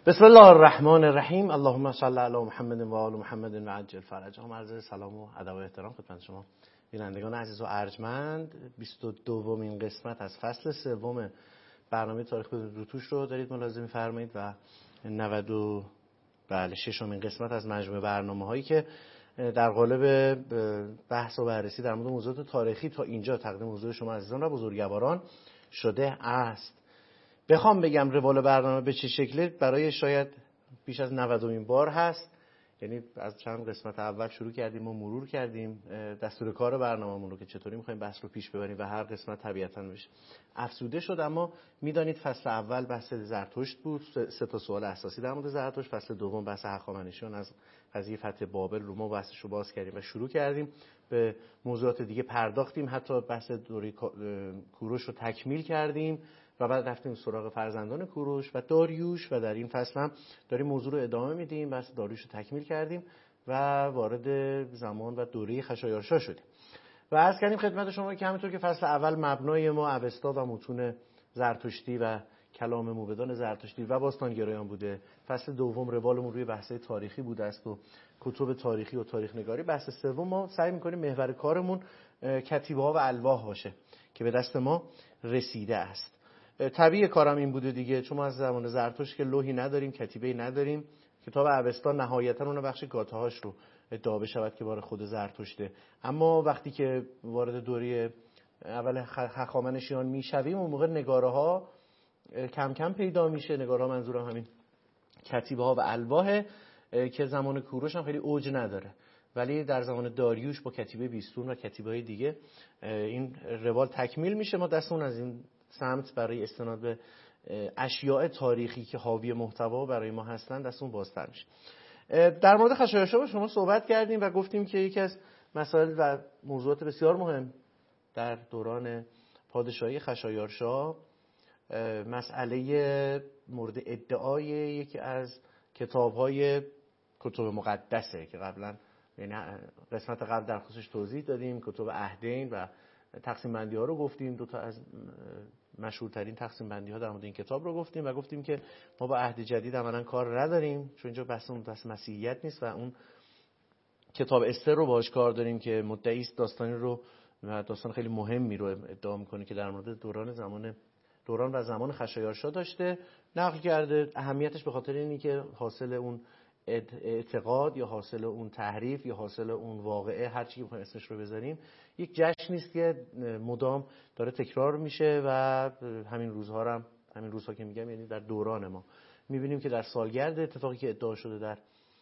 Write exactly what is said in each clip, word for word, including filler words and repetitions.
بسم الله الرحمن الرحیم. اللهم صل علی محمد و آل محمد و عجل فرجهم. عرض سلام و ادب و احترام خدمت شما بینندگان عزیز و ارجمند. بیست و دومین قسمت از فصل سوم برنامه تاریخ روتوش رو دارید ملاحظه می‌فرمایید و نود و بله ششمین قسمت از مجموعه برنامه‌هایی که در قالب بحث و بررسی در مورد موضوعات تاریخی تا اینجا تقدیم حضور شما عزیزان و بزرگواران شده است. بخوام بگم روال برنامه به چه شکله، برای شاید بیش از نودمین بار هست. یعنی از چند قسمت اول شروع کردیم و مرور کردیم دستور کار برنامه‌مون رو که چطوری می‌خوایم بحث رو پیش ببریم و هر قسمت طبیعتاً بشه افزوده شد. اما میدانید فصل اول بحث زرتشت بود، سه تا سوال اساسی در مورد زرتشت. فصل دوم بحث هخامنشیان از قضیه فتح بابل رو ما بحثش رو باز کردیم و شروع کردیم به موضوعات دیگه پرداختیم، حتی بحث دوره کوروش رو تکمیل کردیم و بعد رفتیم سراغ فرزندان کوروش و داریوش و در این فصل هم داریم موضوع رو ادامه میدیم. بحث داریوش رو تکمیل کردیم و وارد زمان و دوره خشایارشا شدیم و عرض کردیم خدمت شما که همونطور که فصل اول مبنای ما اوستا و متون زرتشتی و کلام موبدان زرتشتی و باستانگرایان بوده، فصل دوم روالمون روی بحث‌های تاریخی بوده است و کتب تاریخی و تاریخ نگاری. بحث سوم ما سعی می‌کنیم محور کارمون کتیبه‌ها و الواح باشه که به دست ما رسیده است. طبیعی کارم این بوده دیگه، چون ما از زمان زرتشت که لوحی نداریم، کتیبه‌ای نداریم. کتاب اوستا نهایتاً اون بخش گاته‌هاش رو ادعا بشود که بار خود زرتشته، اما وقتی که وارد دوره اول هخامنشیان میشویم اون موقع نگاره‌ها کم کم پیدا میشه. نگاره‌ها منظورم همین کتیبه‌ها و الواح که زمان کوروش هم خیلی اوج نداره، ولی در زمان داریوش با کتیبه بیستون و کتیبه‌های دیگه این روال تکمیل میشه. ما دستمون از این سمت برای استناد به اشیاء تاریخی که حاوی محتوا برای ما هستن دستمون بازتر میشه. در مورد خشایارشا با شما صحبت کردیم و گفتیم که یکی از مسائل و موضوعات بسیار مهم در دوران پادشاهی خشایارشا مسئله مورد ادعای یکی از کتاب‌های کتب مقدسه که قبلا یعنی قسمت قبل در خصوصش توضیح دادیم. کتب عهدین و تقسیم بندی ها رو گفتیم، دو تا از مشهورترین تقسیم بندی ها در مورد این کتاب رو گفتیم و گفتیم که ما با عهد جدید عملاً کار نداریم، چون اینجا بحثمون بحث مسیحیت نیست و اون کتاب استر رو باهاش کار داریم که مدعی است داستانی رو و داستان خیلی مهمی رو ادعا میکنه که در مورد دوران زمان دوران و زمان خشایارشا داشته نقل کرده. اهمیتش به خاطر اینی که حاصل اون اعتقاد یا حاصل اون تحریف یا حاصل اون واقعه، هر چی بخوایم اسمش رو بذاریم، یک جشنی است که مدام داره تکرار میشه و همین روزها هم همین روزها که میگم یعنی در دوران ما میبینیم که در سالگرد اتفاقی که ادعا شده در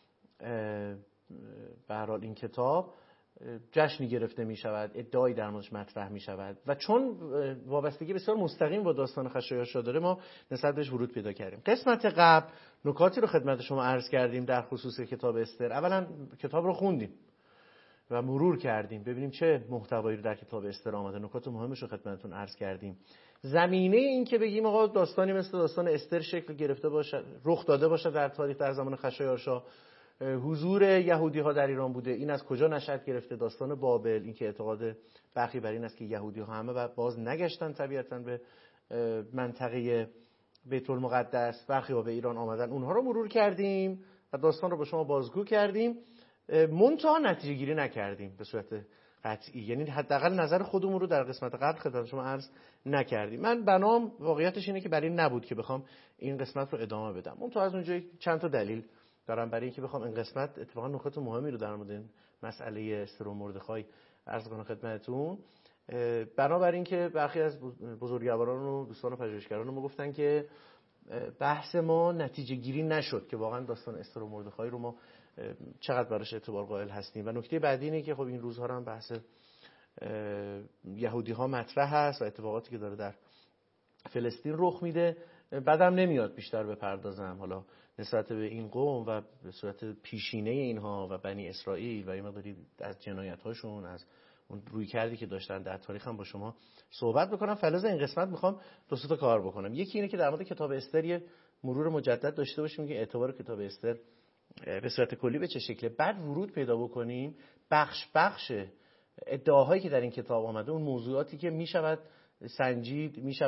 به هر حال این کتاب جشنی گرفته می شود، ادعایی در موردش مطرح می شود و چون وابستگی بسیار مستقیم با داستان خشایارشا داره ما نسبت بهش ورود پیدا کردیم. قسمت قبل نکاتی رو خدمت شما عرض کردیم در خصوص کتاب استر. اولا کتاب رو خوندیم و مرور کردیم ببینیم چه محتوایی رو در کتاب استر آمده، نکات مهمش رو خدمتتون عرض کردیم. زمینه این که بگیم آقا داستانی مثل داستان استر شکل گرفته باشه، رخ داده باشه در تاریخ در زمان خشایارشا، حضور یهودی ها در ایران بوده، این از کجا نشأت گرفته، داستان بابل، این که اعتقاد برخی بر این است که یهودی ها همه باز نگشتن طبیعتاً به منطقه بیت المقدس، برخی ها به ایران آمدن، اونها رو مرور کردیم و داستان رو با شما بازگو کردیم. منتها نتیجه گیری نکردیم به صورت قطعی، یعنی حداقل نظر خودمون رو در قسمت قبل خدمت شما عرض نکردیم. من بنام واقعیتش اینه که برای این نبود که بخوام این قسمت رو ادامه بدم. منتها از اونجا چند تا دلیل دارم برای اینکه بخوام این قسمت اتفاقا نکات مهمی رو در مورد این مسئله استر و مردخای عرض کنم خدمتتون. بنابراین اینکه برخی از بزرگواران و دوستان و پژوهشگران ما گفتن که بحث ما نتیجه گیری نشد که واقعا داستان استر و مردخای رو ما چقدر براش اعتبار قائل هستیم. و نکته بعدی اینه که خب این روزها هم بحث یهودی ها مطرح هست و اتفاقاتی که داره در فلسطین رخ میده. بعدم نمیاد بیشتر بپردازم حالا نسبت به این قوم و به صورت پیشینه اینها و بنی اسرائیل و این مقداری از جنایت‌هاشون، از اون روی کردی که داشتن در تاریخ هم با شما صحبت بکنم. فلز این قسمت میخوام دو تا کار بکنم. یکی اینه که در مورد کتاب استر یه مرور مجدد داشته باشیم که اعتبار کتاب استر به صورت کلی به چه شکله، بعد ورود پیدا بکنیم بخش بخش ادعاهایی که در این کتاب آمده، اون موضوعاتی که میشود سنجید، میشود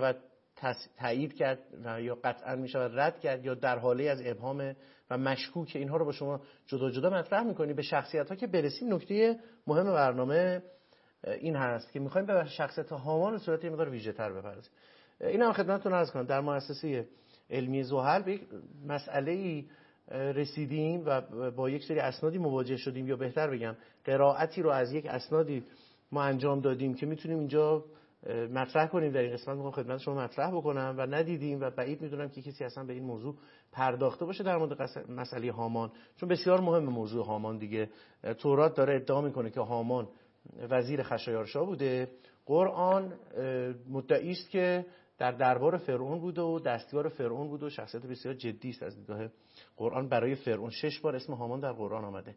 تایید کرد و یا قطعا می شود رد کرد یا در حاله از ابهام و مشکوک، اینها رو با شما جدا جدا مطرح می‌کنیم. به شخصیت‌ها که برسیم، نکته مهم برنامه این هست که می‌خوایم به شخصیت هامان به صورت یه مقدار ویژه‌تر بپردازیم. این هم خدمتتون عرض کنم در مؤسسه علمی زحل به یک مسئله‌ای رسیدیم و با یک سری اسنادی مواجه شدیم، یا بهتر بگم قرائتی رو از یک اسنادی ما انجام دادیم که میتونیم اینجا مطرح کنیم. در این قسمت میخوام خدمت شما مطرح بکنم و ندیدیم و بعید میدونم که کسی اصلا به این موضوع پرداخته باشه در مورد مسئله هامان، چون بسیار مهم موضوع هامان دیگه. تورات داره ادعا میکنه که هامان وزیر خشایارشا بوده، قرآن مدعی است که در دربار فرعون بوده و دستیار فرعون بوده و شخصیت بسیار جدی است از دیدگاه قرآن. برای فرعون شش بار اسم هامان در قرآن آمده.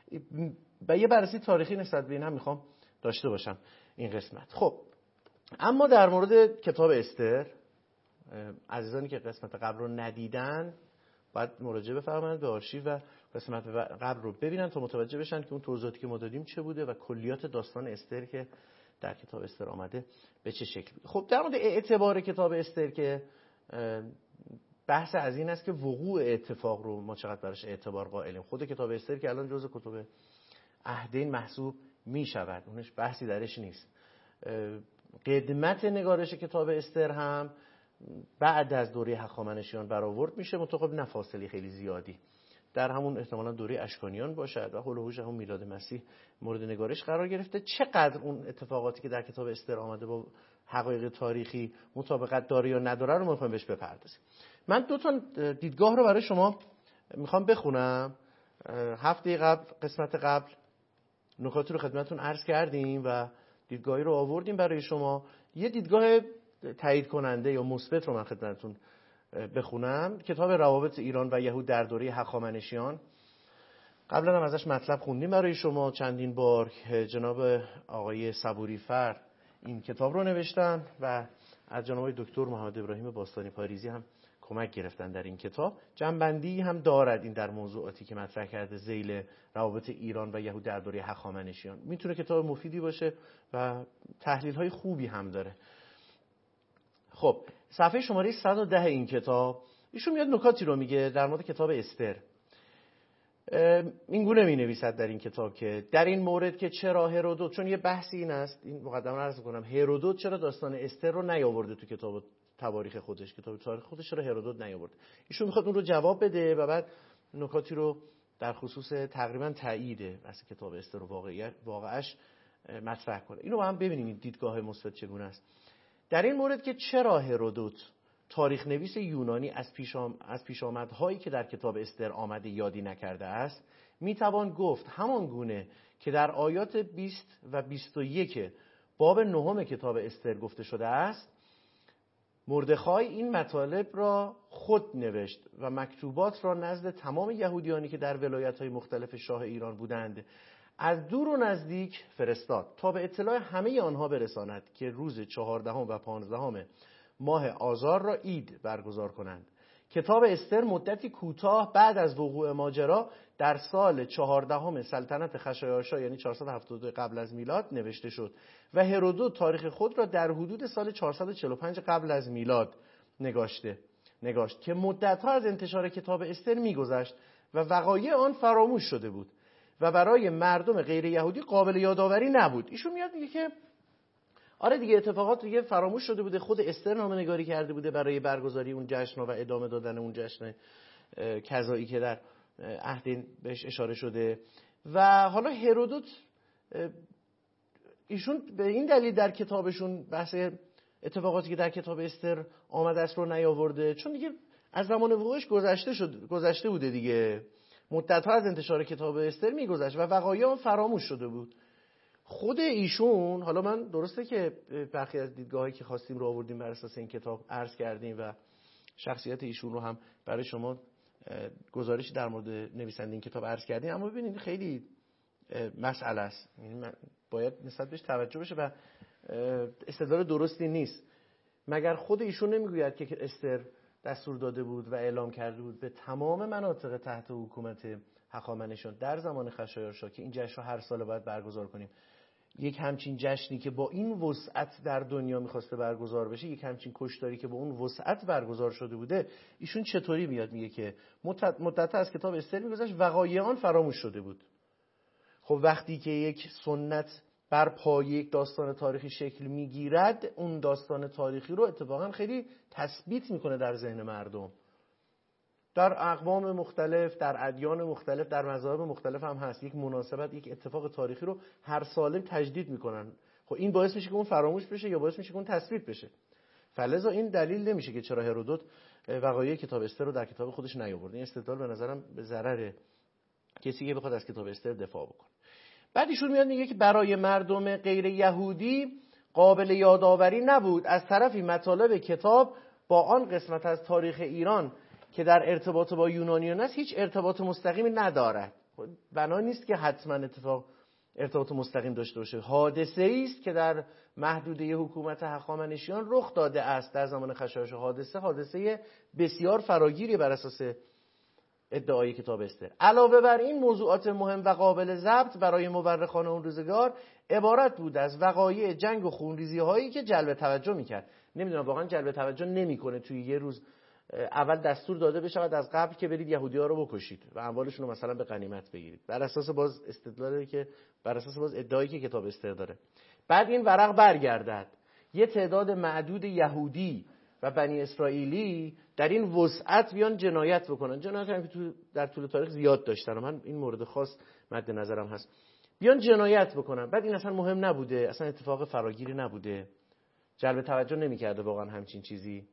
و یه بررسی تاریخی نسبت به این هم میخوام داشته باشم این قسمت. خب اما در مورد کتاب استر، عزیزانی که قسمت قبل رو ندیدن باید مراجعه بفرمایند به آرشیو و قسمت قبل رو ببینن تا متوجه بشن که اون توضیحاتی که ما دادیم چه بوده و کلیات داستان استر که در کتاب استر آمده به چه شکل بوده. خب در مورد اعتبار کتاب استر که بحث از این است که وقوع اتفاق رو ما چقدر براش اعتبار قائلیم. خود کتاب استر که الان جزء کتب عهدین محسوب می شود، اونش بحثی درش نیست. قدمت نگارش کتاب استر هم بعد از دوره هخامنشیان برآورد میشه، متقابل نه فاصله خیلی زیادی در همون احتمالاً دوره اشکانیان باشد و هول و هوش همون میلاد مسیح مورد نگارش قرار گرفته. چقدر اون اتفاقاتی که در کتاب استر آمده با حقایق تاریخی مطابقت داره یا نداره رو میخوام بهش بپردازیم. من دو تا دیدگاه رو برای شما میخوام بخونم. هفته قبل قسمت قبل نکاتی رو خدمتتون عرض کردیم و دیدگاهی رو آوردیم برای شما. یه دیدگاه تایید کننده یا مثبت رو من خدمتتون بخونم. کتاب روابط ایران و یهود در دوره هخامنشیان، قبلا هم ازش مطلب خوندیم برای شما چندین بار. جناب آقای صبوری فر این کتاب رو نوشتن و از جناب دکتر محمد ابراهیم باستانی پاریزی هم کمک گرفتن در این کتاب. جنبندی هم دارد این در موضوعاتی که مطرح کرده ذیل روابط ایران و یهود در دوره هخامنشیان. میتونه کتاب مفیدی باشه و تحلیل های خوبی هم داره. خب صفحه شماره صد و ده این کتاب ایشون میاد نکاتی رو میگه در مورد کتاب استر. این گونه می نویسد در این کتاب که در این مورد که چرا هرودوت، چون یه بحثی این است، این مقدمه رو عرض کنم، هرودوت چرا داستان استر رو نیاورده تو کتاب تواریخ خودش، کتاب تاریخ خودش رو هرودوت نیاورده. ایشون میخواد اون رو جواب بده و بعد نکاتی رو در خصوص تقریبا تایید بحث کتاب استر رو واقعیت واقعش مطرح کنه. اینو با هم ببینیم این دیدگاه مثبت چگونه است. در این مورد که چرا هرودوت تاریخ نویس یونانی از پیش آم... از پیشامدهایی که در کتاب استر آمده یادی نکرده است، میتوان گفت همان گونه که در آیات بیست و بیست و یک باب نهم کتاب استر گفته شده است، مردخای این مطالب را خود نوشت و مکتوبات را نزد تمام یهودیانی که در ولایت‌های مختلف شاه ایران بودند از دور و نزدیک فرستاد تا به اطلاع همه آنها برساند که روز چهاردهم و پانزدهم ماه آذار را عید برگزار کنند. کتاب استر مدتی کوتاه بعد از وقوع ماجرا در سال چهاردهم سلطنت خشایارشا یعنی چهارصد و هفتاد و دو قبل از میلاد نوشته شد و هرودوت تاریخ خود را در حدود سال چهارصد و چهل و پنج قبل از میلاد نگاشته نگاشت که مدت‌ها از انتشار کتاب استر می‌گذشت و وقایع آن فراموش شده بود و برای مردم غیر یهودی قابل یادآوری نبود. ایشون میاد میگه که آره دیگه اتفاقات دیگه فراموش شده بوده، خود استر نامه نگاری کرده بوده برای برگزاری اون جشن و ادامه دادن اون جشن کذایی که در عهد بهش اشاره شده و حالا هرودوت ایشون به این دلیل در کتابشون بحث اتفاقاتی که در کتاب استر آمده است رو نیاورده چون دیگه از زمان وقوعش گذشته شد گذشته بوده دیگه، مدت‌ها از انتشار کتاب استر میگذشت و وقایع اون فراموش شده بود. خود ایشون، حالا من درسته که برخی از دیدگاهایی که خواستیم رو آوردیم بر اساس این کتاب عرض کردیم و شخصیت ایشون رو هم برای شما گزارشی در مورد نویسنده این کتاب عرض کردیم، اما ببینید خیلی مسئله است، یعنی باید نسبت بهش توجه بشه و استدلال درستی نیست. مگر خود ایشون نمیگوید که استر دستور داده بود و اعلام کرده بود به تمام مناطق تحت حکومت هخامنشیان در زمان خشایارشا که این جشن رو هر سال باید برگزار کنیم؟ یک همچین جشنی که با این وسعت در دنیا میخواسته برگزار بشه، یک همچین کشتاری که با اون وسعت برگزار شده بوده، ایشون چطوری میاد میگه که مدت مدت از کتاب استر میگذشت وقایع آن فراموش شده بود. خب وقتی که یک سنت بر پایه یک داستان تاریخی شکل میگیرد، اون داستان تاریخی رو اتفاقا خیلی تثبیت میکنه در ذهن مردم. در اقوام مختلف، در ادیان مختلف، در مذاهب مختلف هم هست. یک مناسبت، یک اتفاق تاریخی رو هر ساله تجدید میکنن. خب این باعث میشه که اون فراموش بشه یا باعث میشه که اون تثبیت بشه. فلذا این دلیل نمیشه که چرا هرودوت وقایع کتاب استر رو در کتاب خودش نیاورده. این استدلال به نظرم به ضرر کسی که بخواد از کتاب استر دفاع بکنه. بعد ایشون میاد میگه که برای مردم غیر یهودی قابل یادآوری نبود از طرفی مطالب کتاب با آن قسمت از تاریخ ایران که در ارتباط با یونانیان است هیچ ارتباط مستقیمی ندارد. بنا نیست که حتما اتفاق ارتباط مستقیم داشته باشه. حادثه است که در محدوده حکومت هخامنشیان رخ داده است در زمان خشایارش. حادثه حادثه بسیار فراگیری بر اساس ادعای کتاب استر. علاوه بر این موضوعات مهم و قابل ضبط برای مورخان اون روزگار عبارت بود از وقایع جنگ و خونریزی هایی که جلب توجه میکرد. نمیدونم واقعا جلب توجه نمیکنه توی یه روز اول دستور داده بشود از قبل که برید یهودی‌ها رو بکشید و اموالشون رو مثلا به غنیمت بگیرید، بر اساس باز استدلالی که بر اساس باز ادعایی که کتاب استر داره. بعد این ورق برگردد یه تعداد معدود یهودی و بنی اسرائیلی در این وسعت بیان جنایت بکنن. جنایت هم که تو در طول تاریخ زیاد داشتن، من این مورد خاص مد نظرم هست. بیان جنایت بکنن. بعد این اصلا مهم نبوده، اصلا اتفاق فراگیری نبوده، جلب توجه نمی‌کرده واقعا همچین چیزی.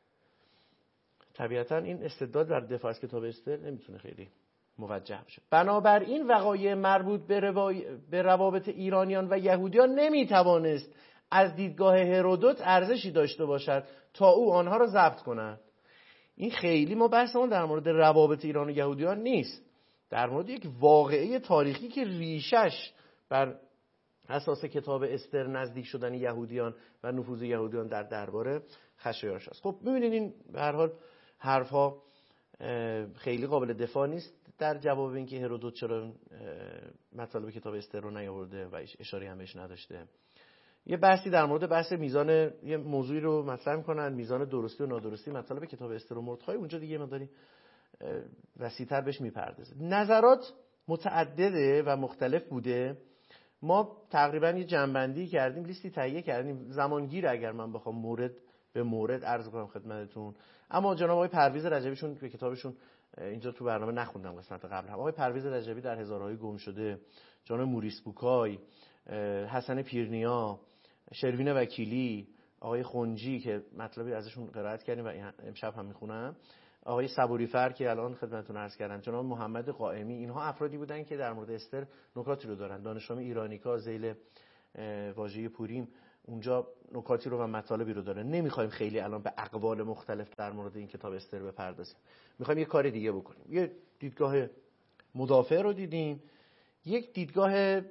طبیعتا این استدلال در دفاع از کتاب استر نمیتونه خیلی موجه بشه. بنابراین وقایع مربوط به, روای... به روابط ایرانیان و یهودیان نمیتوانست از دیدگاه هرودوت ارزشی داشته باشد تا او آنها را ضبط کند. این خیلی ما بحثمون در مورد روابط ایران و یهودیان نیست، در مورد یک واقعه تاریخی که ریشش بر اساس کتاب استر نزدیک شدن یهودیان و نفوذ یهودیان در دربار خشایارش است. خب می‌بینید این به هر حال حرفا خیلی قابل دفاع نیست در جواب اینکه هرودوت چرا مطالب کتاب استر رو نیاورده و اشاره هم بهش نداشته. یه بحثی در مورد بحث میزان، یه موضوعی رو مطرح می‌کنن، میزان درستی و نادرستی مطالب کتاب استر و مردخای. اونجا دیگه مقداری وسیع‌تر بهش میپردازه. نظرات متعدده و مختلف بوده. ما تقریبا یه جنبندی کردیم، لیستی تهیه کردیم، زمانگیر اگر من بخوام مورد به مورد عرض کنم خدمتتون. اما جناب آقای پرویز رجبیشون که کتابشون اینجا تو برنامه نخوندم قسمت قبل هم، آقای پرویز رجبی در هزارهای گم شده، جناب موریس بوکای، حسن پیرنیا، شروین وکیلی، آقای خنجی که مطلبی ازشون قرائت کردیم و امشب هم میخونم، آقای صبوری‌فر که الان خدمتتون عرض کردم، جناب محمد قائمی، اینها افرادی بودن که در مورد استر نکاتی رو دارن. دانشنامه ایرانیکا ذیل واژه پوریم اونجا نکاتی رو و مطالبی رو داره. نمیخوایم خیلی الان به اقوال مختلف در مورد این کتاب استر بپردازیم، میخوایم یه کار دیگه بکنیم. یه دیدگاه مدافع رو دیدیم، یک دیدگاه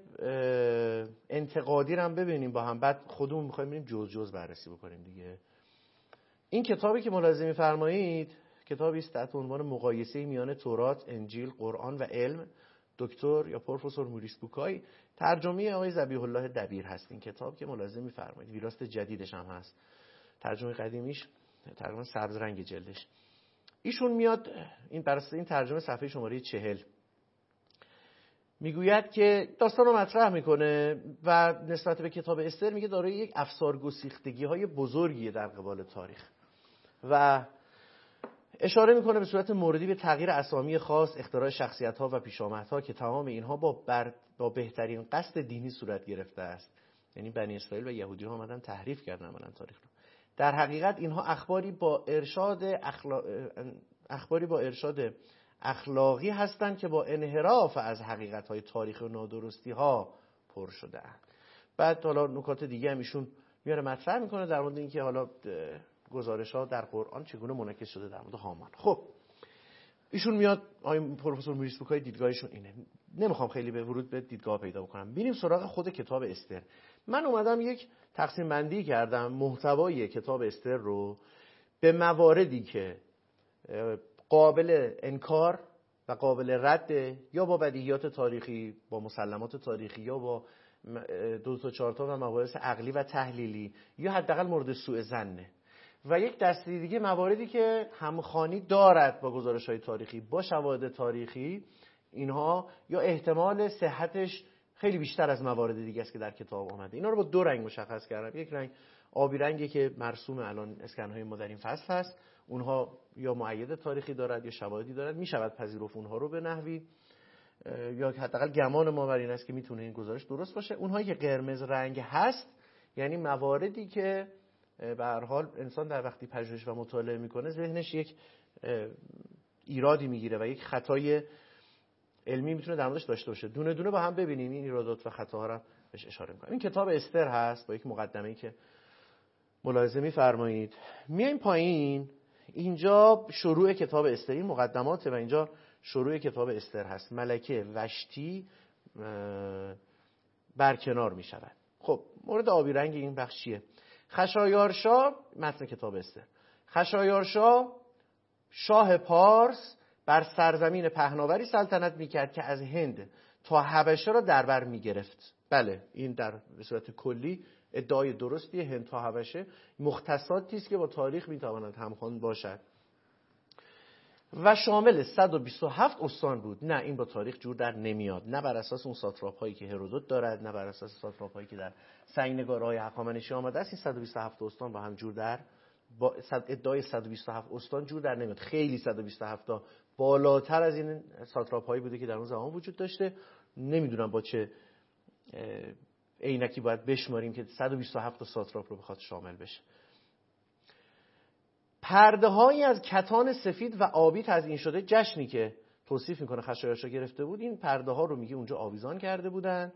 انتقادی رو هم ببینیم با هم، بعد خودمون میخوایم بریم جز جز بررسی بکنیم دیگه. این کتابی که ملاحظه می‌فرمایید کتابی است تحت عنوان مقایسه میان تورات، انجیل، قرآن و علم، دکتر یا پروفسور موریس بوکای، ترجمه آقای ذبیح الله دبیر هست. این کتاب که ملاحظه می‌فرمایید ویراست جدیدش هم هست، ترجمه قدیمیش تقریبا سبز رنگ جلدش. ایشون میاد این بر اساس این ترجمه صفحه شماره چهل میگوید که داستان رو مطرح میکنه و نسبت به کتاب استر میگه دارای یک افسار گسیختگی های بزرگیه در قبال تاریخ و اشاره میکنه به صورت موردی به تغییر اسامی خاص، اختراع شخصیت ها و پیشامدها که تمام اینها با, بر... با بهترین قصد دینی صورت گرفته است. یعنی بنی اسرائیل و یهودی ها آمدن تحریف کردن عملاً تاریخ رو. در حقیقت اینها اخباری با ارشاد اخلا... اخباری با ارشاد اخلاقی هستند که با انحراف از حقیقت‌های تاریخ و نادرستی‌ها پر شده‌اند. بعد حالا نکات دیگه هم ایشون میاره مطرح میکنه در مورد اینکه حالا گزارش‌ها در قرآن چگونه منعکس شده در مورد هامان. خب ایشون میاد، آقای پروفسور موریس بوکای دیدگاهشون اینه. نمیخوام خیلی به ورود به دیدگاه پیدا بکنم. بریم سراغ خود کتاب استر. من اومدم یک تقسیم بندی کردم محتوای کتاب استر رو به مواردی که قابل انکار و قابل رد یا با بدیهیات تاریخی، با مسلمات تاریخی یا با دو تا چهار تا و مباحث عقلی و تحلیلی یا حداقل مورد سوء ظنه. و یک دسته دیگه مواردی که همخوانی دارد با گزارش‌های تاریخی، با شواهد تاریخی، اینها یا احتمال صحتش خیلی بیشتر از موارد دیگه است که در کتاب آمده. اینا رو با دو رنگ مشخص کردم. یک رنگ آبی رنگی که مرسوم الان اسکن‌های ما در این فصل هست، اونها یا مؤید تاریخی دارد یا شواهدی دارد، میشود پذیرفت اونها رو به نحوی یا حداقل گمان ما بر این است که میتونه این گزارش درست باشه. اونهایی که قرمز رنگ هست یعنی مواردی که به هر حال انسان در وقتی پژوهش و مطالعه میکنه ذهنش یک ایرادی میگیره و یک خطای علمی میتونه در موردش داشته باشه. دونه دونه با هم ببینیم این ایرادات و خطاها رو بهش اشاره میکنم. این کتاب استر هست با یک مقدمه‌ای که ملاحظه میفرمایید. میایم پایین، اینجا شروع کتاب استر، این مقدمات و اینجا شروع کتاب استر هست. ملکه وشتی برکنار میشود. خب مورد آبی رنگ این بخش چیه؟ خشایارشا، متن کتاب استر. خشایارشا شاه پارس بر سرزمین پهناوری سلطنت میکرد که از هند تا حبشه را در بر میگرفت. بله این در صورت کلی ادعای درستی. هند تا حبشه مختصاتی است که با تاریخ میتواند همخوان باشد و شامل صد و بیست و هفت استان بود. نه این با تاریخ جور در نمیاد، نه بر اساس اون ساتراپ هایی که هرودوت دارد، نه بر اساس ساتراپ هایی که در سنگ‌نگارهای هخامنشی آمده است. این صد و بیست و هفت استان با هم جور در با ادعای صد و بیست و هفت استان جور در نمیاد. خیلی صد و بیست و هفت تا بالاتر از این ساتراپ هایی بوده که در اون زمان وجود داشته. نمیدونم با چه عینکی باید بشماریم که صد و بیست و هفت تا ساتراپ رو بخواد شامل بشه. پرده هایی از کتان سفید و آبی تزیین شده، جشنی که توصیف میکنه خشایارشا گرفته بود، این پرده ها رو میگه اونجا آویزان کرده بودن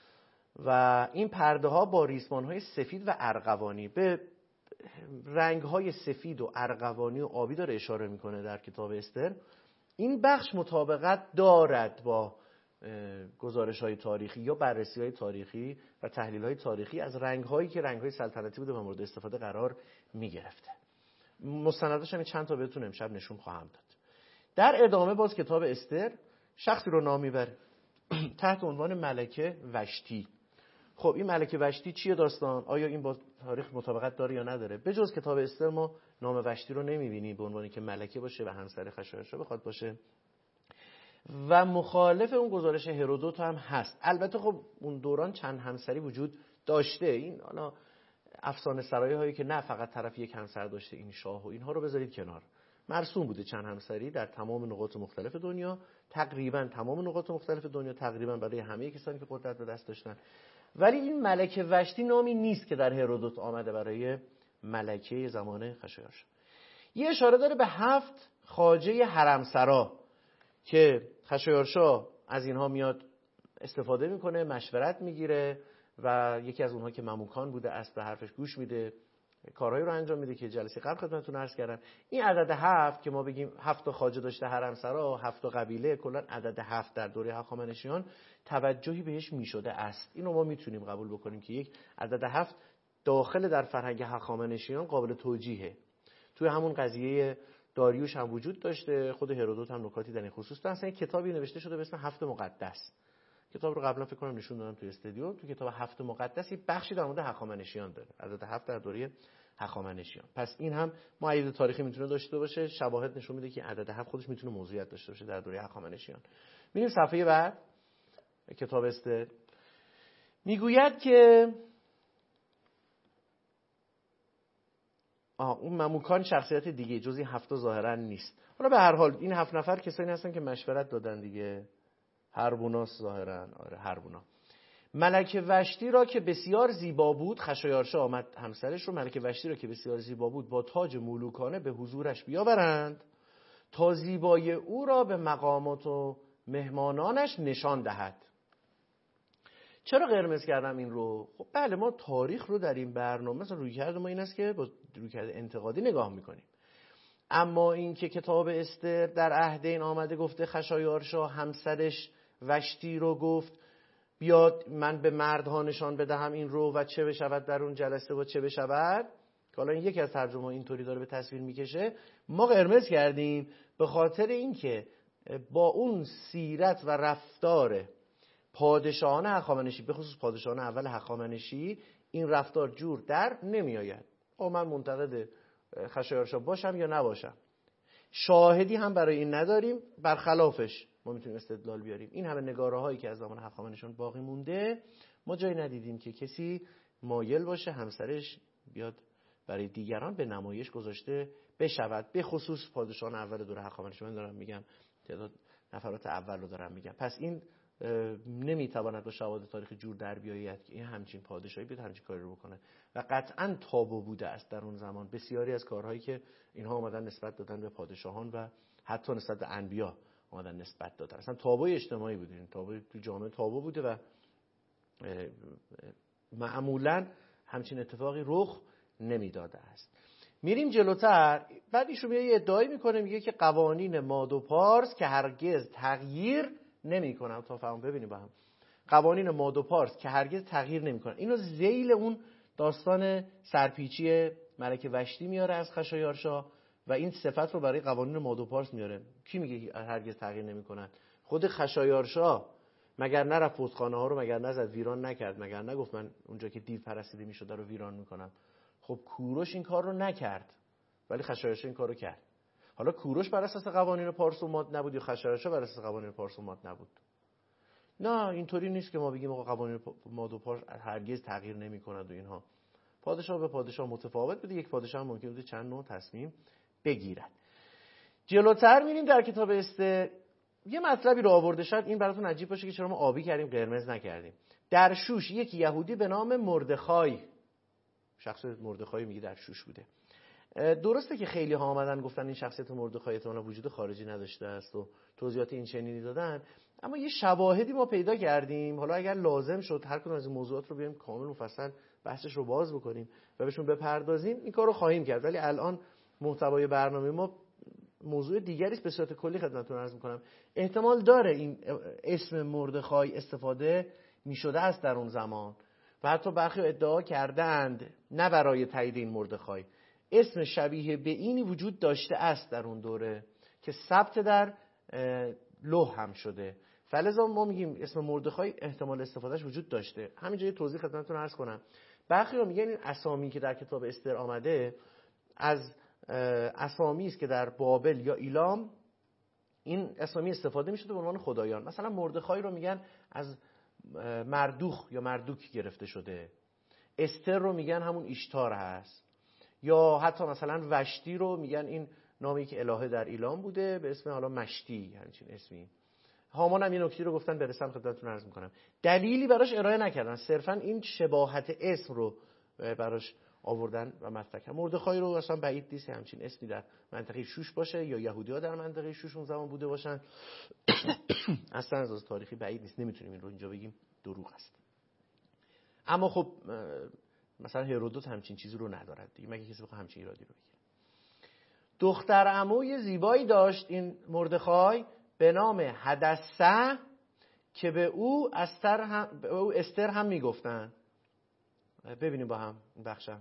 و این پرده ها با ریسمان های سفید و ارغوانی، به رنگ های سفید و ارغوانی و آبی داره اشاره میکنه در کتاب استر. این بخش مطابقت دارد با گزارش های تاریخی یا بررسی های تاریخی و تحلیل های تاریخی از رنگ هایی که رنگ های سلطنتی بوده و مورد استفاده قرار میگرفته. مستنداش هم چند تا بهتون امشب نشون خواهم داد. در ادامه باز کتاب استر شخصی رو نام میبره تحت عنوان ملکه وشتی. خب این ملکه وشتی چیه داستان؟ آیا این با تاریخ مطابقت داره یا نداره؟ به جز کتاب استر ما نام وشتی رو نمیبینیم به عنوانی که ملکه باشه و همسر خشایارشا بخواد باشه و مخالف اون گزارش هرودوت هم هست. البته خب اون دوران چند همسری وجود داشته. این حالا افسانه سرایی هایی که نه فقط طرف یک همسر داشته این شاه و اینها رو بذارید کنار. مرسوم بوده چند همسری در تمام نقاط مختلف دنیا، تقریبا تمام نقاط مختلف دنیا، تقریبا برای همه کسانی که قدرت به دست داشتن. ولی این ملکه وشتی نامی نیست که در هرودوت آمده برای ملکه زمان خشایارشا. یه اشاره داره به هفت خواجه حرمسرا که خشایارشا از اینها میاد استفاده میکنه، مشورت میگیره و یکی از اونها که مموکان بوده است به حرفش گوش میده، کارهایی رو انجام میده که جلسه قبل خدمتتون عرض کردم. این عدد هفت که ما بگیم هفت تا خواجه داشته حرمسرا، هفت تا قبیله، کلا عدد هفت در دوره هخامنشیان توجهی بهش میشده است. اینو ما میتونیم قبول بکنیم که یک عدد هفت داخل در فرهنگ هخامنشیان قابل توجیهه. توی همون قضیه داریوش هم وجود داشته، خود هرودوت هم نکاتی در این خصوص داره. اصلا یک کتابی نوشته شده به اسم هفت مقدس. کتاب رو قبلا فکر کنم نشون دادم توی استودیو. تو کتاب هفت مقدس یه بخشی در مورد هخامنشیان داره، عدد هفت در دوره هخامنشیان. پس این هم مؤید تاریخی میتونه داشته باشه. شواهد نشون میده که عدد هفت خودش میتونه موضوعیت داشته باشه در دوره هخامنشیان. میریم صفحه بعد. کتاب استر میگوید که آه اون مموکان شخصیت دیگه جز این هفت ظاهرا نیست. حالا به هر حال این هفت نفر کسانی هستن که مشورت دادن دیگه. هربوناس ظاهرا، آره هربونا. ملکه وشتی را که بسیار زیبا بود، خشایارشا آمد همسرش رو، ملکه وشتی را که بسیار زیبا بود با تاج ملوکانه به حضورش بیاورند تا زیبایی او را به مقامات و مهمانانش نشان دهد. چرا قرمز کردم این رو؟ خب بله ما تاریخ رو در این برنامه مثلا رویکرد ما این است که با رویکرد انتقادی نگاه میکنیم. اما این که کتاب استر در عهد این آمده گفته خشایارشا همسرش وشتی رو گفت بیاد من به مردها نشان بدهم این رو و چه بشود در اون جلسه و چه بشود، که حالا این یکی از ترجمه اینطوری داره به تصویر میکشه. ما قرمز کردیم به خاطر اینکه با اون سیرت و رفتار پادشاهان هخامنشی به خصوص پادشاهان اول هخامنشی این رفتار جور در نمی آید. او من منتقد خشایارشا باشم یا نباشم، شاهدی هم برای این نداریم، برخلافش ما میتونیم استدلال بیاریم. این همه نگاره هایی که از زمان هخامنشیان باقی مونده، ما جایی ندیدیم که کسی مایل باشه همسرش بیاد برای دیگران به نمایش گذاشته بشود، به خصوص پادشاهان اول دوره هخامنشی. من دارم میگم تعداد نفرات اول رو دارم میگم. پس این نمیتواند با شواهد تاریخی جور در بیاید که این همچین پادشاهی بیاد همچین کاری رو بکنه و قطعاً تابو بوده است در اون زمان بسیاری از کارهایی که اینها آمدن نسبت دادن به پادشاهان و حتی نسبت به انبیا آمدن نسبت دادن. اصلا تابوی اجتماعی بوده، این تابو تو جامعه تابو بوده و معمولاً همچین اتفاقی رخ نمیداده است. میریم جلوتر، بعد ایشون یه ادعایی میکنه، میگه که قوانین ماد و پارس که هرگز تغییر نمیکنن. تا فهم ببینیم با هم. قوانین ماد و پارس که هرگز تغییر نمیکنن. اینو ذیل اون داستان سرپیچی ملک وشتی میاره از خشایارشا و این صفت رو برای قوانین ماد و پارس میاره. کی میگه هرگز تغییر نمیکنن؟ خود خشایارشا مگر نرفت پستخانه ها رو مگر نزد، ویران نکرد؟ مگر نگفت من اونجا که دیو پرستیده میشد رو ویران میکنم؟ خب کوروش این کار رو نکرد ولی خشایارشا این کار رو کرد. حالا کوروش بر اساس قوانین پارس و ماد نبود یا خشایارشا بر اساس قوانین پارس و ماد نبود؟ نه، اینطوری نیست که ما بگیم آقا قوانین ماد و پارس هرگز تغییر نمی‌کند و اینها. پادشاه به پادشاه متفاوت بوده، یک پادشاه هم ممکن بوده چند نوع تصمیم بگیرد. جلوتر میریم در کتاب استر یه مطلبی رو آورده، شاید این براتون عجیب باشه که چرا ما آبی کردیم قرمز نکردیم. در شوش یک یهودی به نام مردخای، شخص مردخای میگه در شوش بوده. درسته که خیلی ها آمدن گفتن این شخصیت مردخای احتمالاً وجود خارجی نداشته است و توضیحات این چنینی دادن، اما یه شواهدی ما پیدا کردیم. حالا اگر لازم شد هر کدوم از این موضوعات رو بیایم کامل مفصل بحثش رو باز بکنیم و بهشون بپردازیم، این کار رو خواهیم کرد. ولی الان محتوای برنامه ما موضوع دیگری است. به صورت کلی خدمتتون عرض می‌کنم احتمال داره این اسم مردخای استفاده می‌شده است در اون زمان و حتی برخی ادعا کردند نه برای تایید این مردخای، اسم شبیه به اینی وجود داشته است در اون دوره که ثبت در لوح هم شده. فلذا ما میگیم اسم مردخای احتمال استفادهش وجود داشته. همینجا یه توضیح خدمتتون عرض کنم. برخی ها میگن این اسامی که در کتاب استر آمده از اسامی است که در بابل یا ایلام این اسامی استفاده میشده به عنوان خدایان. مثلا مردخای رو میگن از مردوخ یا مردوک گرفته شده. استر رو میگن همون ایشتار هست. یا حتی مثلا وشتی رو میگن این نامی که الهه در ایلام بوده به اسم حالا مشتی، همچین اسمی. هامان هم این نکته رو گفتن برسم خدمتتون عرض میکنم. دلیلی براش ارائه نکردن، صرفا این شباهت اسم رو براش آوردن و مطرح کردن. مردخای رو اصلا بعید نیست همچین اسمی در منطقه شوش باشه یا یهودی‌ها در منطقه شوش اون زمان بوده باشن. اصلا از تاریخی بعید نیست، نمیتونیم این رو اینجا بگیم دروغ است. اما خب مثلا هرودوت همچین چیزی رو ندارد دیگه، مگه کسی بخواد همچین ایرادی رو بگیره. دختر عموی زیبایی داشت این مردخای به نام حدثه که به او استر هم به او استر هم میگفتن. ببینیم با هم این بخشم.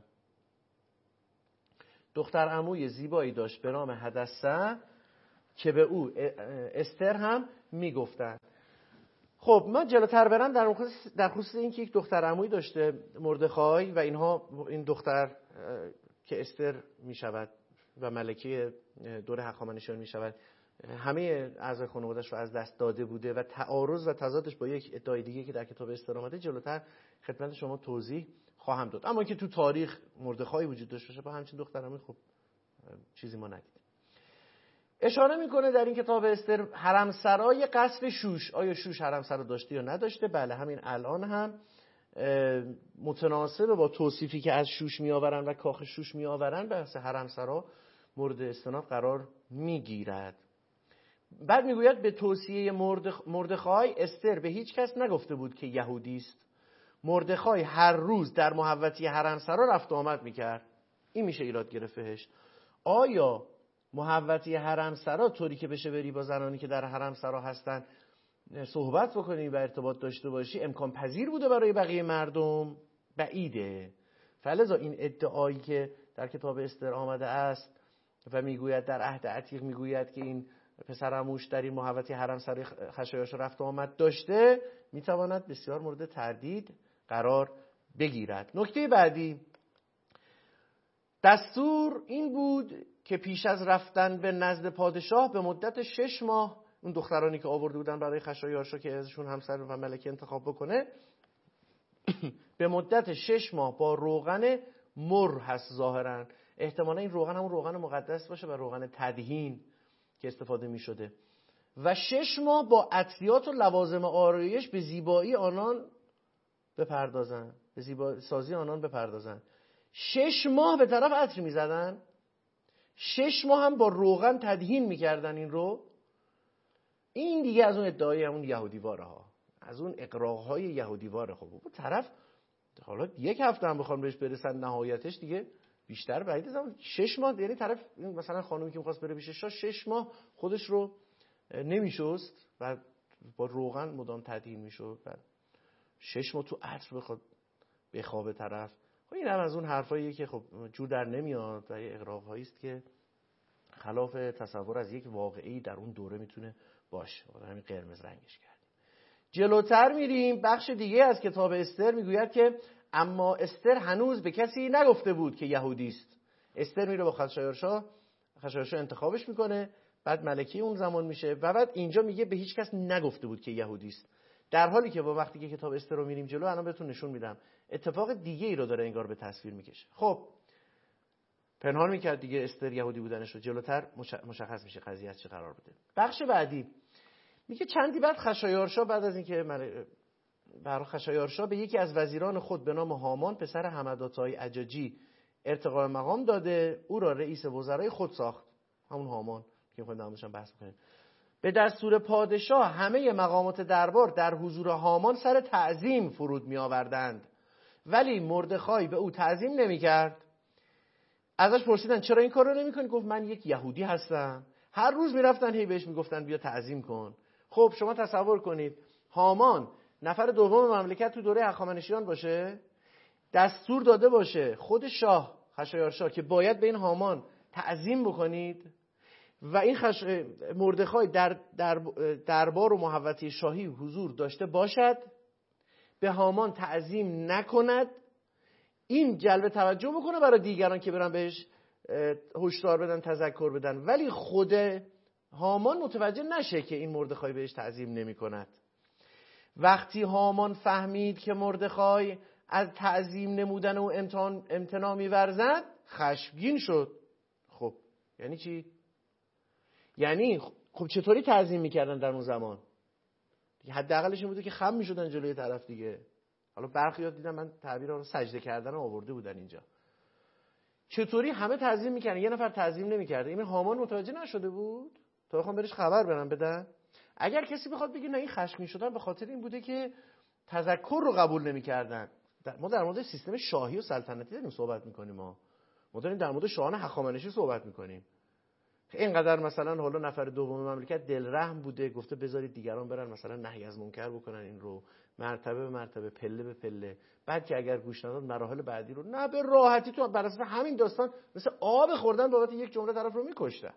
دختر عموی زیبایی داشت به نام حدثه که به او استر هم میگفتن. خب من جلوتر برم در خصوص در خصوص اینکه یک دختر عمویی داشته مردخای و اینها این دختر که استر میشود و ملکه دوره هخامنشیان میشود همه اعضای خانواده‌اش رو از دست داده بوده و تعارض و تضادش با یک ادعای دیگه که در کتاب استر آمده جلوتر خدمت شما توضیح خواهم داد. اما که تو تاریخ مردخای وجود داشته باشه با همچین دختر عمویی خب چیزی ما ندید. اشاره میکنه در این کتاب استر حرم سرای قصر شوش. آیا شوش حرم سرا داشته یا نداشته؟ بله، همین الان هم متناسب با توصیفی که از شوش میآورن و کاخ شوش میآورن بحث حرم سرا مورد استناد قرار میگیرد. بعد میگوید به توصیه مردخای استر به هیچ کس نگفته بود که یهودی است. مردخای هر روز در محوطه حرم سرا رفت و آمد میکرد. این میشه ایراد گرفتهش. آیا محوطه حرم سرا طوری که بشه بری با زنانی که در حرم سرا هستن صحبت بکنی و ارتباط داشته باشی امکان پذیر بوده برای بقیه مردم؟ بعیده. فلذا این ادعایی که در کتاب استر آمده است و میگوید در عهد عتیق میگوید که این پسرعموش در این محوطه حرمسرای خشایارشا رفت و آمد داشته، میتواند بسیار مورد تردید قرار بگیرد. نکته بعدی، دستور این بود که پیش از رفتن به نزد پادشاه به مدت شش ماه، اون دخترانی که آورده بودن برای خشایارشا که ازشون همسر و ملکه انتخاب بکنه، به مدت شش ماه با روغن مر هست ظاهرا، احتمالا این روغن همون روغن مقدس باشه و روغن تدهین که استفاده می شده، و شش ماه با عطریات و لوازم آرایش به زیبایی آنان بپردازن، به زیبا سازی آنان بپردازن. شش ماه به طرف عطر می زدن، شش ماه هم با روغن تدهین می کردن این رو. این دیگه از اون ادعای همون یهودیواره ها، از اون اقراقهای یهودیواره. خب اون طرف حالا یک هفته هم بخوام بهش برسن نهایتش دیگه بیشتر بعید زمان. شش ماه یعنی طرف مثلا خانومی که می‌خواست بره پیش شاه شش ماه خودش رو نمیشست و با روغن مدام تدهین میشد و شش ماه تو عطر بخواد بخوابه طرف. خب این هم از اون حرفاییه که خب جور در نمیاد و یه اغراق‌هایی است که خلاف تصور از یک واقعی در اون دوره میتونه باشه. برای همین قرمز رنگش کردیم. جلوتر میریم، بخش دیگه از کتاب استر میگوید که اما استر هنوز به کسی نگفته بود که یهودی است. استر میره با خشایارشا، خشایارشا انتخابش میکنه، بعد ملکه اون زمان میشه و بعد اینجا میگه به هیچ کس نگفته بود که یهودی است. در حالی که با وقتی که کتاب استر رو میریم جلو، الان بهتون نشون میدم اتفاق دیگه ای رو داره انگار به تصویر میکشه. خب پنهان میکرد دیگه استر یهودی بودنش رو، جلوتر مشخص میشه قضیه از چه قرار بوده. بخش بعدی میگه چندی بعد خشایارشا، بعد از اینکه من برای خشایارشا به یکی از وزیران خود به نام هامان پسر حمداتای عجاجی ارتقاء مقام داده، او را رئیس وزرای خود ساخت. همون هامان که میخوایم در موردش بحث کنیم. به دستور پادشاه همه مقامات دربار در حضور هامان سر تعظیم فرود می آوردند، ولی مردخای به او تعظیم نمی کرد. ازش پرسیدن چرا این کار رو نمی کنی؟ گفت من یک یهودی هستم. هر روز می رفتن هی بهش می گفتن بیا تعظیم کن. خب شما تصور کنید هامان نفر دوم مملکت تو دوره هخامنشیان باشه، دستور داده باشه خود شاه خشایارشا که باید به این هامان تعظیم بکنید و این خش... مردخای در... در دربار و محوطه شاهی حضور داشته باشد، به هامان تعظیم نکند، این جلب توجه بکنه برای دیگران که برن بهش هشدار بدن، تذکر بدن، ولی خود هامان متوجه نشه که این مردخای بهش تعظیم نمی کند. وقتی هامان فهمید که مردخای از تعظیم نمودن و امتحان امتناع می‌ورزد، خشمگین شد. خب یعنی چی؟ یعنی خب چطوری تعظیم میکردن در اون زمان؟ حداقلش این بوده که خم میشدن جلوی طرف دیگه. حالا برخیات دیدم من تعبیر رو سجده کردن رو آورده بودن اینجا. چطوری همه تعظیم میکردن یه نفر تعظیم نمیکرده؟ این هامان متوجه نشده بود تا بخوام بهش خبر برم بدن. اگر کسی بخواد بگه نه این خشمگین شدن به خاطر این بوده که تذکر رو قبول نمیکردن. ما در مورد سیستم شاهی و سلطنتی داریم صحبت میکنیم، ما ما داریم در مورد شاهان هخامنشی صحبت میکنیم. اینقدر مثلا حالا نفر دوم مملکت دلرحم بوده، گفته بذارید دیگران برن مثلا نهی از منکر بکنن، این رو مرتبه به مرتبه، پله به پله، بعد که اگر گوش نداد مراحل بعدی رو نه به راحتی تو بر اساس همین داستان مثل آب خوردن بابت یک جمله طرف رو میکشتن.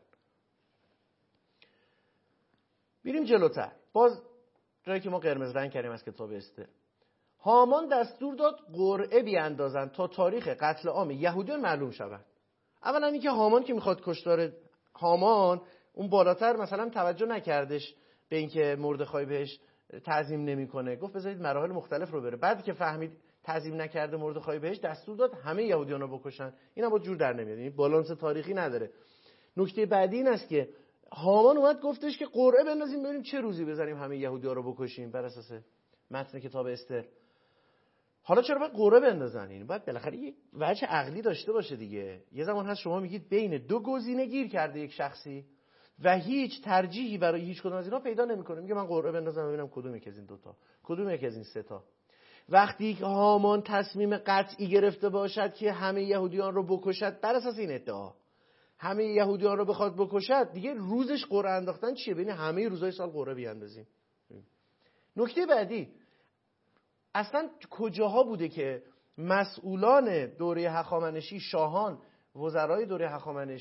بریم جلوتر، باز جایی که ما قرمز رنگ کردیم از کتاب استر. هامان دستور داد قرعه بیاندازند تا تاریخ قتل عام یهودیان معلوم شود. اولا اینکه هامان که میخواد کشتار، هامان اون بالاتر مثلا توجه نکردش به اینکه مردخای بهش تعظیم نمیکنه، گفت بذارید مراحل مختلف رو بره. بعد که فهمید تعظیم نکرده مردخای بهش، دستور داد همه یهودیان رو بکشن. اینا با جور در نمیاد، این بالانس تاریخی نداره. نکته بعدی این است که هامان اومد گفتش که قرعه بندازیم ببینیم چه روزی بزنیم همه یهودی‌ها رو بکشیم بر اساس متن کتاب استر. حالا چرا باید قرعه بندازن؟ این باید بالاخره یک وجه عقلی داشته باشه دیگه. یه زمان هست شما میگید بین دو گزینه گیر کرده یک شخصی و هیچ ترجیحی برای هیچ کدوم از اینا پیدا نمیکنه، میگه من قرعه بندازم ببینم کدوم یک از این دوتا، کدوم یک از این سه تا. وقتی که هامان تصمیم قطعی گرفته باشد که همه یهودیان رو بکشد بر اساس این ادعا، همه یهودیان رو بخواد بکشد، دیگه روزش قرعه انداختن چیه؟ ببین همه روزهای سال قرعه بیاندازیم. نکته بعدی، اصلا کجاها بوده که مسئولان دوره هخامنشی، شاهان، وزرای دوره هخامنشی،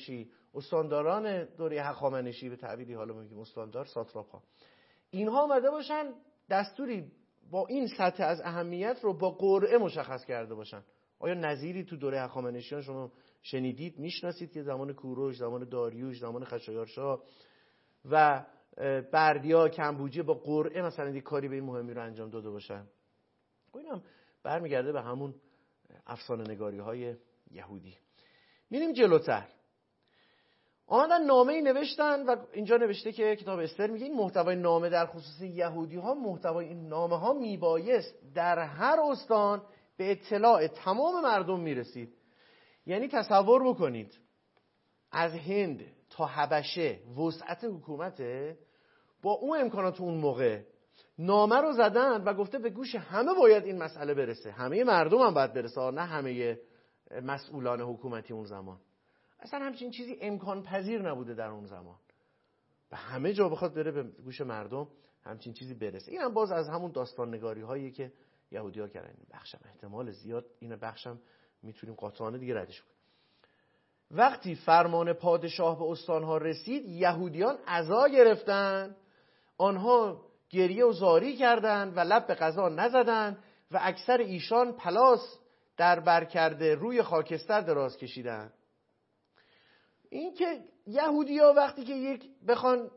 استانداران دوره هخامنشی، به تعبیری حالا میگیم استاندار، ساتراپ ها، اینها آمده باشن دستوری با این سطح از اهمیت رو با قرعه مشخص کرده باشن. آیا نظیری تو دوره هخامنشیان شما شنیدید، میشناسید که زمان کوروش، زمان داریوش، زمان خشایارشا و بردیا، کمبوجیه با قرعه مثلا یک کاری به این مهمی رو انجام داده باشن؟ اینم برمیگرده به همون افسانه نگاری های یهودی. میریم جلوتر. آمدن نامه‌ای نوشتن و اینجا نوشته که کتاب استر میگه این محتوای نامه در خصوص یهودی ها، محتوای این نامه ها میبایست در هر استان به اطلاع تمام مردم میرسید. یعنی تصور بکنید از هند تا حبشه وسعت حکومته، با اون امکانات اون موقع نامه رو زدن و گفته به گوش همه باید این مسئله برسه، همه مردم هم باید برسه، نه همه مسئولان حکومتی اون زمان. اصلا همچین چیزی امکان پذیر نبوده در اون زمان. به همه جا بخواد بره به گوش مردم همچین چیزی برسه. این هم باز از همون داستان نگاری هایی که یهودی ها کردن. بخشم احتمال زیاد این بخشم میتونیم قاطعانه دیگه ردش کنیم. وقتی فرمان پادشاه به استانها رسید، یهودیان عزا گرفتن، آنها گریه و زاری کردند و لب به قضا نزدند و اکثر ایشان پلاس در بر کرده روی خاکستر دراز کشیدند. این که یهودی‌ها وقتی که یک بخوان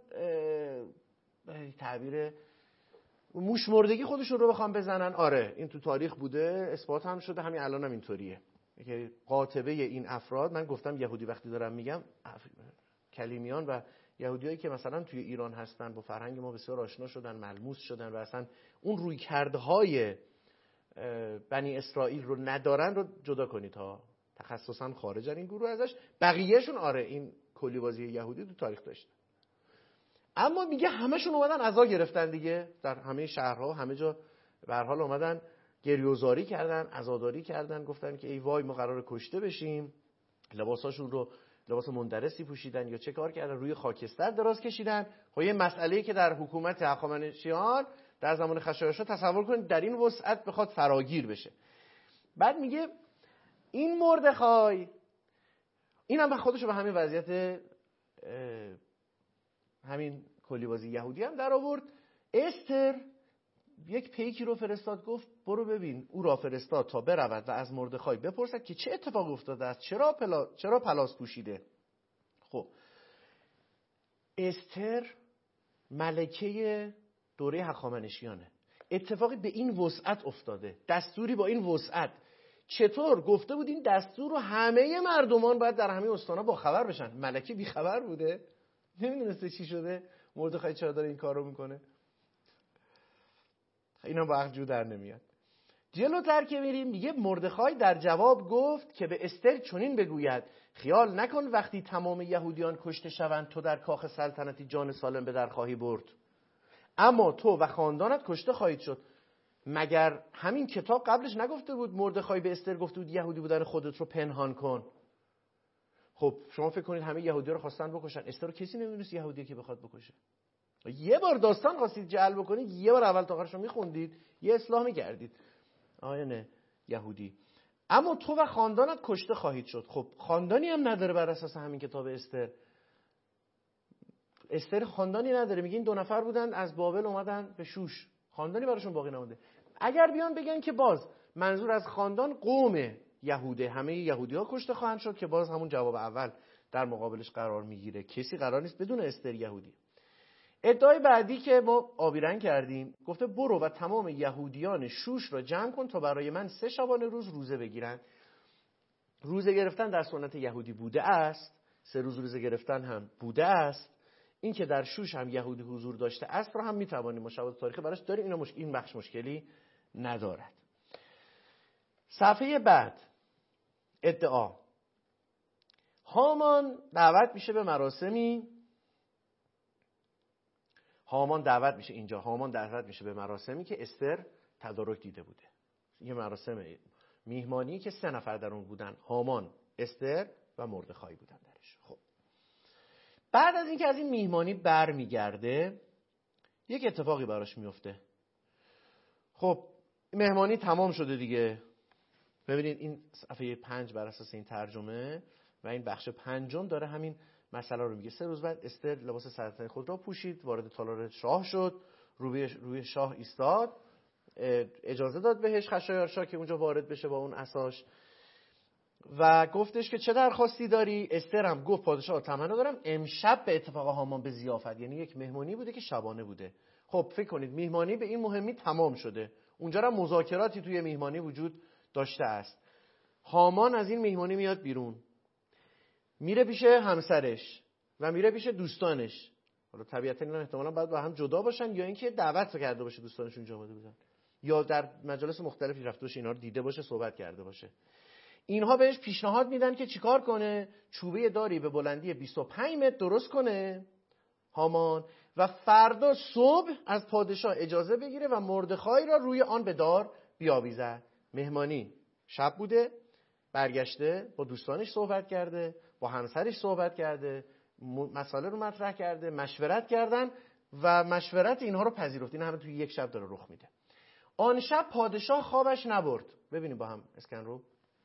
تعبیر موش مردگی خودشون رو بخوان بزنن، آره این تو تاریخ بوده، اثبات هم شده، همین الان هم اینطوریه که قاطبه این افراد، من گفتم یهودی وقتی دارم میگم کلیمیان و یهودیایی که مثلا توی ایران هستن، با فرهنگ ما بسیار آشنا شدن، ملموس شدن و اصلا اون رویکردهای بنی اسرائیل رو ندارن رو جدا کنید ها، تخصصا خارجن این گروه ازش. بقیهشون آره این کلیبازی یهودی تو تاریخ داشتن، اما میگه همشون اومدن عزا گرفتن دیگه، در همه شهرها همه جا به هر حال اومدن گریه‌وزاری کردن، عزاداری کردن، گفتن که ای وای ما قراره کشته بشیم. لباساشون رو لباس مندرسی پوشیدن یا چه کار کردن، روی خاکستر دراز کشیدن. خب یه مسئله‌ای که در حکومت هخامنشیان در زمان خشایارشا تصور کنید در این وسعت بخواد فراگیر بشه. بعد میگه این مردخای، این هم خودشو به همین وضعیت همین کلیبازی یهودی هم در آورد. استر یک پیکی رو فرستاد، گفت برو ببین، او را فرستاد تا برود و از مردخای بپرسد که چه اتفاق افتاده است، چرا پلا... چرا پلاس پوشیده. خب استر ملکه دوره هخامنشیانه، اتفاقی به این وسعت افتاده، دستوری با این وسعت. چطور گفته بود این دستور رو همه مردمان باید در همه استانا با خبر بشن، ملکه بی خبر بوده، نمیدونسته چی شده، مردخای چرا داره این کار رو میکنه. اینا با عقل جو در نمیاد. جلوتر که میریم میگه مردخای در جواب گفت که به استر چنین بگوید خیال نکن وقتی تمام یهودیان کشته شوند تو در کاخ سلطنتی جان سالم به در خواهی برد، اما تو و خاندانت کشته خواهید شد. مگر همین کتاب قبلش نگفته بود مردخای به استر گفته بود یهودی بودن خودت رو پنهان کن؟ خب شما فکر کنید همه یهودی رو خواستن بکشن، استر رو کسی نمیدونست یهودی که بخواد بکشه. یه بار داستان خواستید جعل بکنید، یه بار اول تا آخرش رو میخوندید، یه اصلاح میکردید آینه یهودی، اما تو و خاندانت کشته خواهید شد. خب خاندانی هم نداره بر اساس همین کتاب استر. استر خاندانی نداره، میگه این دو نفر بودن از بابل اومدن به شوش، خاندانی براشون باقی نمونده. اگر بیان بگن که باز منظور از خاندان قوم یهوده، همه یهودی ها کشته خواهند شد، که باز همون جواب اول در مقابلش قرار میگیره، کسی قرار نیست بدون استر یهودی. ادعای بعدی که ما آبی رنگ کردیم، گفته برو و تمام یهودیان شوش را جمع کن تا برای من سه شبانه روز روزه بگیرن. روزه گرفتن در سنت یهودی بوده است، سه روز روزه گرفتن هم بوده است. این که در شوش هم یهودی حضور داشته است را هم میتوانیم مشاهده تاریخی براش داریم، اینا مش... این بخش مشکلی ندارد. صفحه بعد ادعا هامان دعوت میشه به مراسمی، هامان دعوت میشه اینجا هامان دعوت میشه به مراسمی که استر تدارک دیده بوده. یه مراسم میهمانی که سه نفر در اون بودن، هامان، استر و مردخای بودن درش. خب بعد از اینکه از این میهمانی برمیگرده یک اتفاقی براش میفته. خب مهمانی تمام شده دیگه. ببینید این صفحه پنج بر اساس این ترجمه و این بخش پنجم داره همین مسئله رو میگه. سه روز بعد استر لباس سلطنتی خود را پوشید، وارد تالار شاه شد، روی روی شاه ایستاد، اجازه داد بهش خشایارشا که اونجا وارد بشه با اون عصاش و گفتش که چه درخواستی داری؟ استر هم گفت پادشاه تمنا دارم امشب به اتفاق هامان به ضیافت، یعنی یک مهمانی بوده که شبانه بوده. خب فکر کنید مهمانی به این مهمی تمام شده، اونجا هم مذاکراتی توی مهمانی وجود داشته است. هامان از این مهمانی میاد بیرون، میره پیش همسرش و میره پیش دوستانش. حالا طبیعتا اینا احتمالاً باید با هم جدا باشن یا اینکه دعوت کرده باشه دوستانش اونجا اومده بودن یا در مجالس مختلفی رفته باشه اینا رو دیده باشه صحبت کرده باشه. اینها بهش پیشنهاد میدن که چیکار کنه؟ چوبه داری به بلندی بیست و پنج متر درست کنه هامان و فردا صبح از پادشاه اجازه بگیره و مردخای را روی آن به دار بیاویزد. مهمانی شب بوده، برگشته با دوستانش صحبت کرده، با همسرش صحبت کرده، مسائل رو مطرح کرده، مشورت کردن و مشورت اینها رو پذیرفت. این همه توی یک شب داره رخ میده. آن شب پادشاه خوابش نبرد. ببینید با هم اسکن رو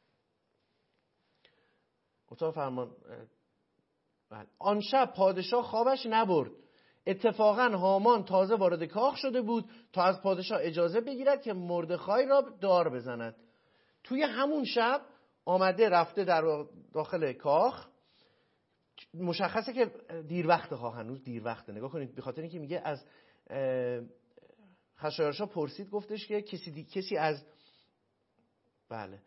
اتاق فرمان. آن شب پادشاه خوابش نبرد. اتفاقا هامان تازه وارد کاخ شده بود تا از پادشاه اجازه بگیرد که مردخای را دار بزند. توی همون شب آمده رفته در داخل کاخ. مشخصه که دیر وقته ها، هنوز دیر وقته. نگاه کنید، به خاطر اینکه میگه از خشایارشا پرسید، گفتش که کسی دی... کسی از بله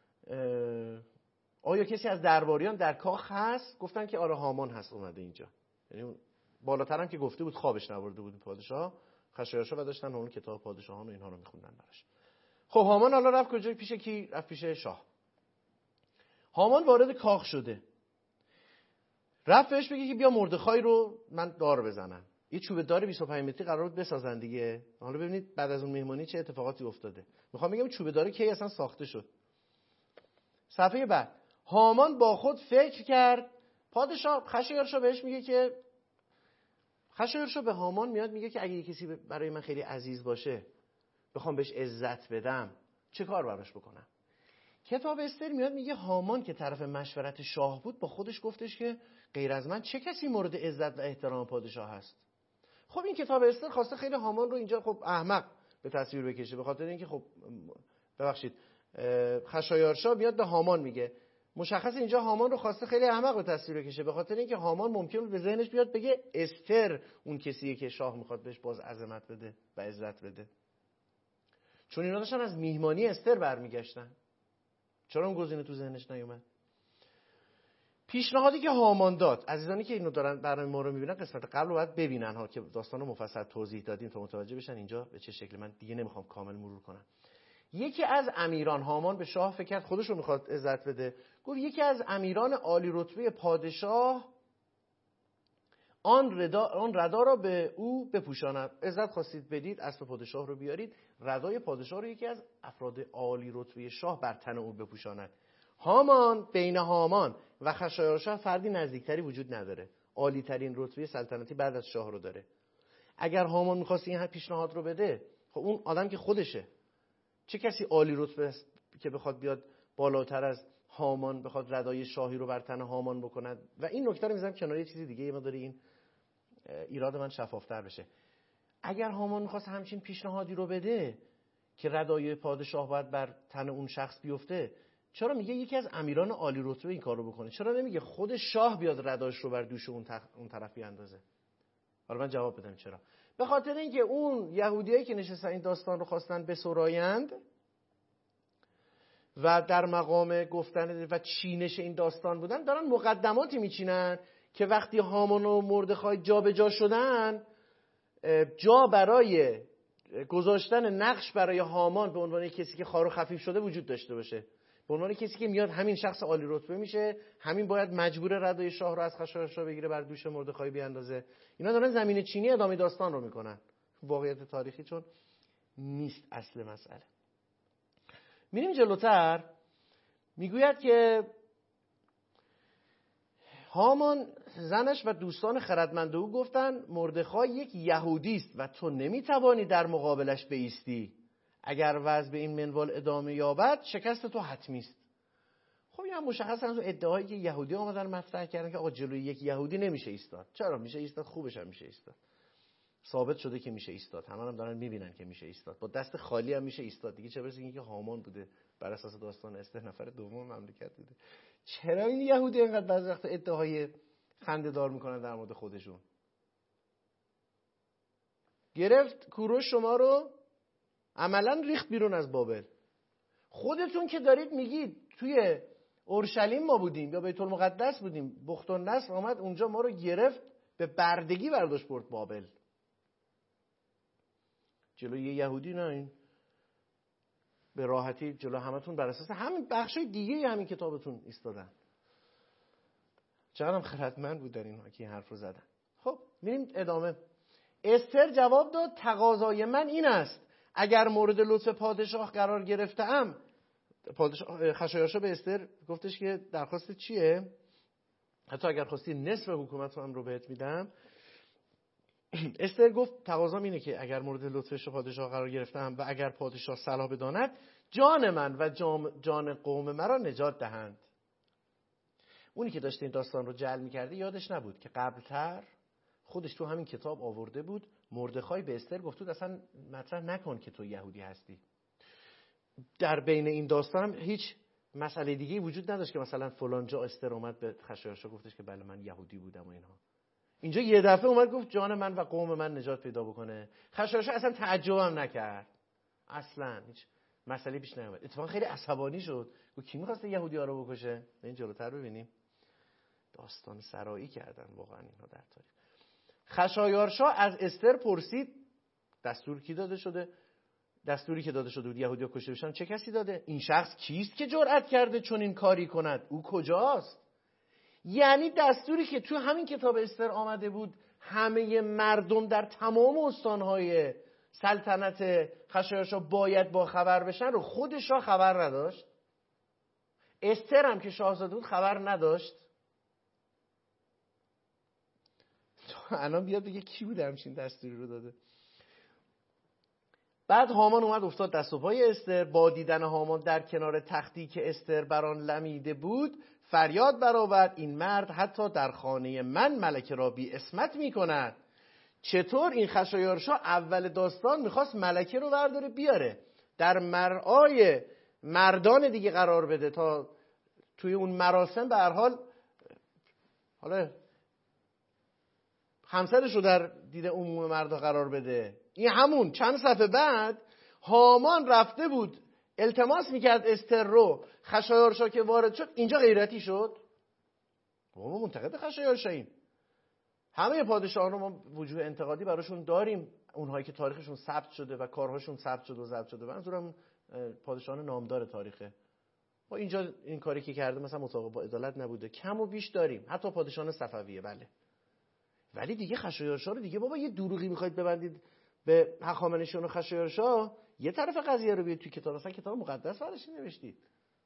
آیا کسی از درباریان در کاخ هست؟ گفتن که آره هامان هست اومده اینجا. یعنی بالاتر هم که گفته بود خوابش نبرده بود پادشاه. خشایارشا و داشتن اون کتاب پادشاهان و اینها رو میخوندن براش. خب هامان حالا رفت کجا؟ پیش کی رفت؟ پیش شاه. هامان وارد کاخ شده، رفت بهش بگه که بیا مردخای رو من دار بزنم. یه چوبه دار بیست و پنج متری قرار بود بسازن دیگه. حالا ببینید بعد از اون مهمانی چه اتفاقاتی افتاده. میخوام بگم چوبه دار کی اصلا ساخته شد. صفحه بعد هامان با خود فکر کرد. پادشاه خشایارشا بهش میگه که خشایارشا به هامان میاد میگه که اگه کسی برای من خیلی عزیز باشه، بخوام بهش عزت بدم، چه کار براش بکنم؟ کتاب استر میاد میگه هامان که طرف مشورت شاه بود با خودش گفتش که غیر از من چه کسی مورد عزت و احترام پادشاه هست؟ خب این کتاب استر خواسته خیلی هامان رو اینجا خب احمق به تصویر بکشه، به خاطر اینکه خب ببخشید خشایارشا میاد به هامان میگه، مشخص اینجا هامان رو خواسته خیلی احمق به تصویر بکشه، به خاطر اینکه هامان ممکن بود به ذهنش بیاد بگه استر اون کسیه که شاه میخواد بهش باز عظمت بده و عزت بده، چون اینا داشتن از میهمانی استر برمیگشتن. چرا اون گزینه تو ذهنش نیومد؟ پیشنهادی که هامان داد، عزیزانی که اینو دارن برنامه ما رو میبینن قسمت قبل رو باید ببینن ها که داستان رو مفصل توضیح دادیم تا متوجه بشن اینجا به چه شکل. من دیگه نمیخوام کامل مرور کنم. یکی از امیران، هامان به شاه فکر کرد خودش رو میخواد عزت بده، گفت یکی از امیران عالی رتبه پادشاه آن ردا آن ردا را به او بپوشاند. عزت خواستید بدید، اسب پادشاه رو بیارید، ردای پادشاه رو یکی از افراد عالی رتبه شاه بر تن او بپوشاند. هامان، بین هامان و خشایارشا فردی نزدیکتری وجود نداره. عالی ترین رتبه سلطنتی بعد از شاه رو داره. اگر هامان می‌خواست این پیشنهاد رو بده، خب اون آدم که خودشه، چه کسی عالی رتبه است که بخواد بیاد بالاتر از هامان بخواد ردای شاهی رو بر تن هامان بکند؟ و این نکته رو میذارم کنار یه چیزی دیگه، یه مقدار این ایراد من شفافتر بشه. اگر هامان میخواست همچین پیشنهادی رو بده که ردای پادشاه باید بر تن اون شخص بیفته، چرا میگه یکی از امیران عالی رتبه این کارو بکنه؟ چرا نمیگه خود شاه بیاد رداش رو بر دوش اون, تخ... اون طرف بیاندازه؟ حالا من جواب بدم چرا. به خاطر اینکه اون یهودیایی که نشستن این داستان رو خواستن بسرایند و در مقام گفتن و چینش این داستان بودن، دارن مقدماتی میچینن که وقتی هامان و مردخای جا به جا شدن، جا برای گذاشتن نقش برای هامان به عنوان کسی که خار و خفیف شده وجود داشته باشه، به عنوان کسی که میاد همین شخص عالی رتبه میشه، همین باید مجبور ردای شاه رو از خشایارشا بگیره بر دوش مردخای بیاندازه. اینا دارن زمین چینی ادامه داستان رو میکنن، واقعیت تاریخی چون نیست اصل مسئله. میریم جلوتر، میگوید که هامان، زنش و دوستان خردمند او گفتن مردخای یک یهودی است و تو نمیتوانی در مقابلش بایستی. اگر وضع به این منوال ادامه یابد شکست تو حتمی است. خب این هم مشخص از ادعایی که یهودی آمدن مطرح کردن که آقا جلوی یک یهودی نمیشه ایستاد. چرا میشه ایستاد؟ خوبش هم میشه ایستاد. ثابت شده که میشه ایستاد. همه هم دارن میبینن که میشه ایستاد. با دست خالی هم میشه ایستاد. دیگه چه برسه اینکه هامان بوده بر اساس داستان استر نفر دوم مملکت بوده. چرا این یهودی اینقدر بعضی وقتا ادعای خنده‌دار میکنن در مورد خودشون؟ گرفت کوروش شما رو عملاً ریخت بیرون از بابل. خودتون که دارید میگید توی اورشلیم ما بودیم یا بیت المقدس بودیم، بخت النصر آمد اونجا ما رو گرفت، به بردگی برداشت برد بابل. جلوی یه یهودی نه، این به راحتی جلو همتون بر اساس همین بخشای دیگه همین کتابتون ایستادن. چقدرم خردمند بودن اینها که این حرف رو زدن. خب میریم ادامه. استر جواب داد تقاضای من این است اگر مورد لطف پادشاه قرار گرفتم. پادشاه خشایارشا به استر گفتش که درخواست چیه؟ حتی اگر خواستی نصف حکومت هم رو بهت میدم. استر گفت تقاضام اینه که اگر مورد لطف پادشاه قرار گرفتم و اگر پادشاه صلاح بداند جان من و جان قوم مرا نجات دهند. اونی که داشته این داستان رو جعل می‌کرده یادش نبود که قبلتر خودش تو همین کتاب آورده بود مردخای به استر گفت بود اصلا مطرح نکن که تو یهودی هستی. در بین این داستان هم هیچ مسئله دیگه وجود نداشت که مثلا فلان جا استر اومد به خشایارشا گفتش که بله من یهودی بودم و اینها. اینجا یه دفعه اومد گفت جان من و قوم من نجات پیدا بکنه. خشایارشا اصلا تعجب هم نکرد، اصلا هیچ مسئله پیش نیامد. اتفاقا خیلی عصبانی شد. گفت کی می‌خواسته یهودی‌ها رو بکشه؟ این جلوتر ببینیم داستان سرایی کردن واقعا اینها در تاریخ. خشایارشا از استر پرسید دستور کی داده شده؟ دستوری که داده شده بود یهودی‌ها کشته بشن چه کسی داده؟ این شخص کیست که جرأت کرده چون این کاری کند؟ او کجاست؟ یعنی دستوری که تو همین کتاب استر آمده بود همه مردم در تمام استانهای سلطنت خشایارشا باید با خبر بشن رو خود شاه خبر نداشت. استر هم که شاهزاده بود خبر نداشت. تو الان بیاد بگه کی بود همچین دستوری رو داده. بعد هامان اومد افتاد دست و پای استر. با دیدن هامان در کنار تختی که استر بر آن لمیده بود فریاد برآورد این مرد حتی در خانه من ملکه را بی عصمت می‌کند. چطور این خشایارشا اول داستان میخواست ملکه رو برداره بیاره در مرعای مردان دیگه قرار بده تا توی اون مراسم به هر حال حالا همسرش رو در دید عموم مردا قرار بده. این همون چند صفحه بعد هامان رفته بود التماس میکرد استر رو. خشایارشا که وارد شد اینجا غیرتی شد. ما منتقد خشایارشاییم. همه پادشاهان رو ما وجوه انتقادی براشون داریم، اونهایی که تاریخشون ثبت شده و کارهاشون ثبت شده و ضبط شده. منظورم پادشاهان نامدار تاریخه. ما اینجا این کاری که کرده مثلا مطابق با عدالت نبوده، کم و بیش داریم، حتی پادشاهان صفویه بله. ولی دیگه خشایارشا رو دیگه بابا یه دروغی میخواید ببندید به هخامنشیان و خشایارشا، یه طرف قضیه رو بیاد توی کتاب، مثلا کتاب مقدس براش نوشتید.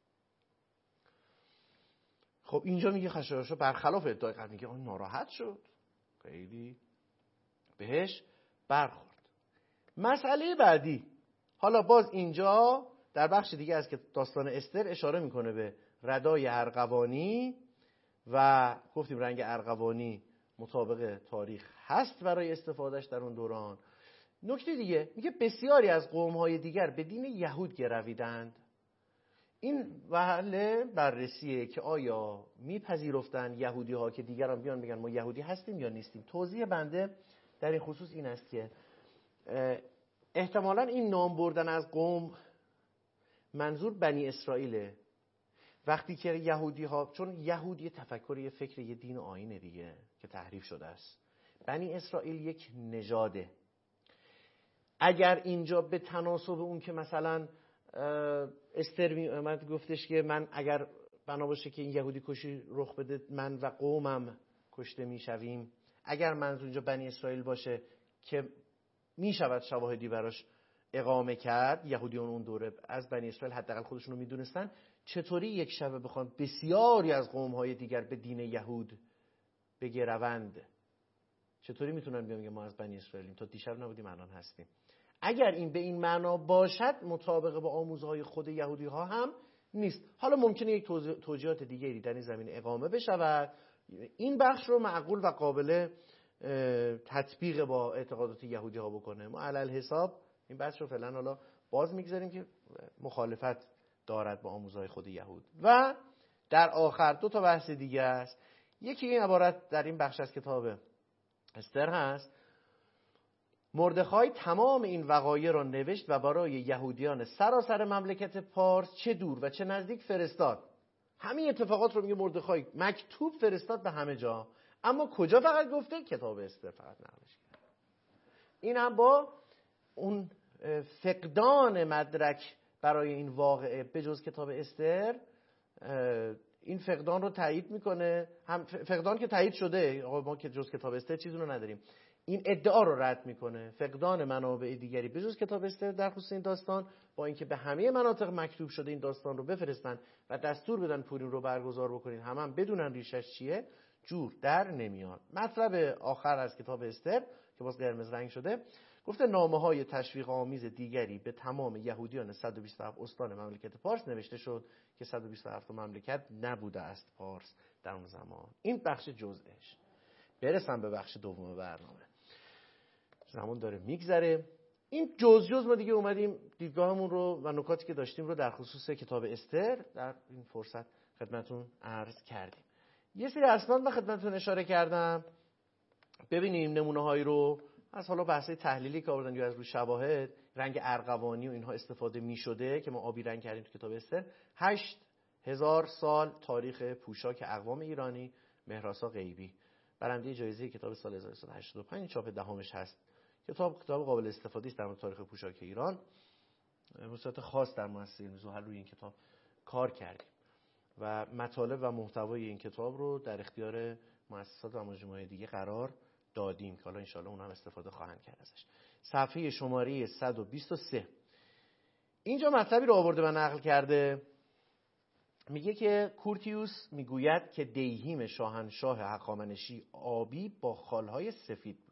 خب اینجا میگه خشایارشا برخلاف ادعای قبل میگه اون ناراحت شد، خیلی بهش برخورد. مسئله بعدی، حالا باز اینجا در بخش دیگه از که داستان استر اشاره میکنه به ردای ارغوانی و گفتیم رنگ ارغوانی مطابق تاریخ هست برای استفادهش در اون دوران. نکته دیگه میگه بسیاری از قوم‌های دیگر به دین یهود گرویدند. این وهله بررسیه که آیا میپذیرفتن یهودی ها که دیگران بیان بگن ما یهودی هستیم یا نیستیم. توضیح بنده در این خصوص این است که احتمالاً این نام بردن از قوم منظور بنی اسرائیله. وقتی که یهودی ها، چون یهود یه تفکر، یه فکر، یه دین و آیینه دیگه که تحریف شده است. بنی اسرائیل یک نژاده. اگر اینجا به تناسب اون که مثلا استر می اومد گفتش که من اگر بنا باشه که این یهودی کشی رخ بده من و قومم کشته میشویم، اگر منظور اینجا بنی اسرائیل باشه که میشود شواهدی براش اقامه کرد، یهودیان اون دوره از بنی اسرائیل حداقل خودشون رو میدونستن، چطوری یک شبه بخوان بسیاری از قوم‌های دیگر به دین یهود بگروند؟ چطوری میتونن بیان ما از بنی اسرائیلیم، تا دیشب نبودیم الان هستیم؟ اگر این به این معنا باشد مطابق با آموزهای خود یهودی ها هم نیست. حالا ممکنه یک توجیهات دیگری در این زمینه اقامه بشود. این بخش رو معقول و قابل تطبیق با اعتقادات یهودی ها بکنه. ما علل حساب این بحث رو فعلا حالا باز میگذاریم که مخالفت دارد با آموزهای خود یهود. و در آخر دو تا بحث دیگه است. یکی این عبارت در این بخش از کتاب استر هست: مردخای تمام این وقایع را نوشت و برای یهودیان سراسر مملکت پارس چه دور و چه نزدیک فرستاد. همین اتفاقات رو میگه مردخای مکتوب فرستاد به همه جا، اما کجا فقط گفته؟ کتاب استر فقط نقلش کرد. این هم با اون فقدان مدرک برای این واقعه به جز کتاب استر، این فقدان رو تایید میکنه. هم فقدان که تایید شده، آقا ما که جز کتاب استر چیزی رو نداریم، این ادعا رو رد میکنه. فقدان منابع دیگری به جز کتاب استر در خصوص این داستان، با اینکه به همه مناطق مکتوب شده این داستان رو بفرستن و دستور بدن پوریم رو برگزار بکنین، هم هم بدونن ریشش چیه، جور در نمیاد. مطلب آخر از کتاب استر که باز قرمز رنگ شده، گفته نامه‌های تشویق آمیز دیگری به تمام یهودیان صد و بیست و هفت استان مملکت پارس نوشته شد که صد و بیست و هفت مملکت نبوده است پارس در اون زمان. این بخش جزئش. برسم به بخش دوم برنامه، زمان داره میگذره. این جز جز ما دیگه اومدیم دیدگاهمون رو و نکاتی که داشتیم رو در خصوص کتاب استر در این فرصت خدمتون عرض کردیم. یه سری اسناد من خدمتون اشاره کردم. ببینیم نمونه هایی رو از حالا بحث تحلیلی که آوردن یا از روی شواهد، رنگ ارغوانی و اینها استفاده می شده که ما آبی رنگ کردیم تو کتاب استر. هشت هزار سال تاریخ پوشاک اقوام ایرانی، مهراسا غیبی، برنده جایزه کتاب سال هزار و سیصد و هشتاد و پنج، چاپ دهمش هست. کتاب کتاب قابل استفاده است در مورد تاریخ پوشاک ایران. به صورت خاص در مؤسسه علم زحل روی این کتاب کار کردیم و مطالب و محتوای این کتاب رو در اختیار مؤسسات و مجموعه دیگه قرار دادیم که حالا انشالله اونها هم استفاده خواهند کرد ازش. صفحه شماره صد و بیست و سه اینجا مطلبی رو آورده و نقل کرده. میگه که کورتیوس میگوید که دیهیم شاهنشاه هخامنشی آبی با خالهای سفید بود.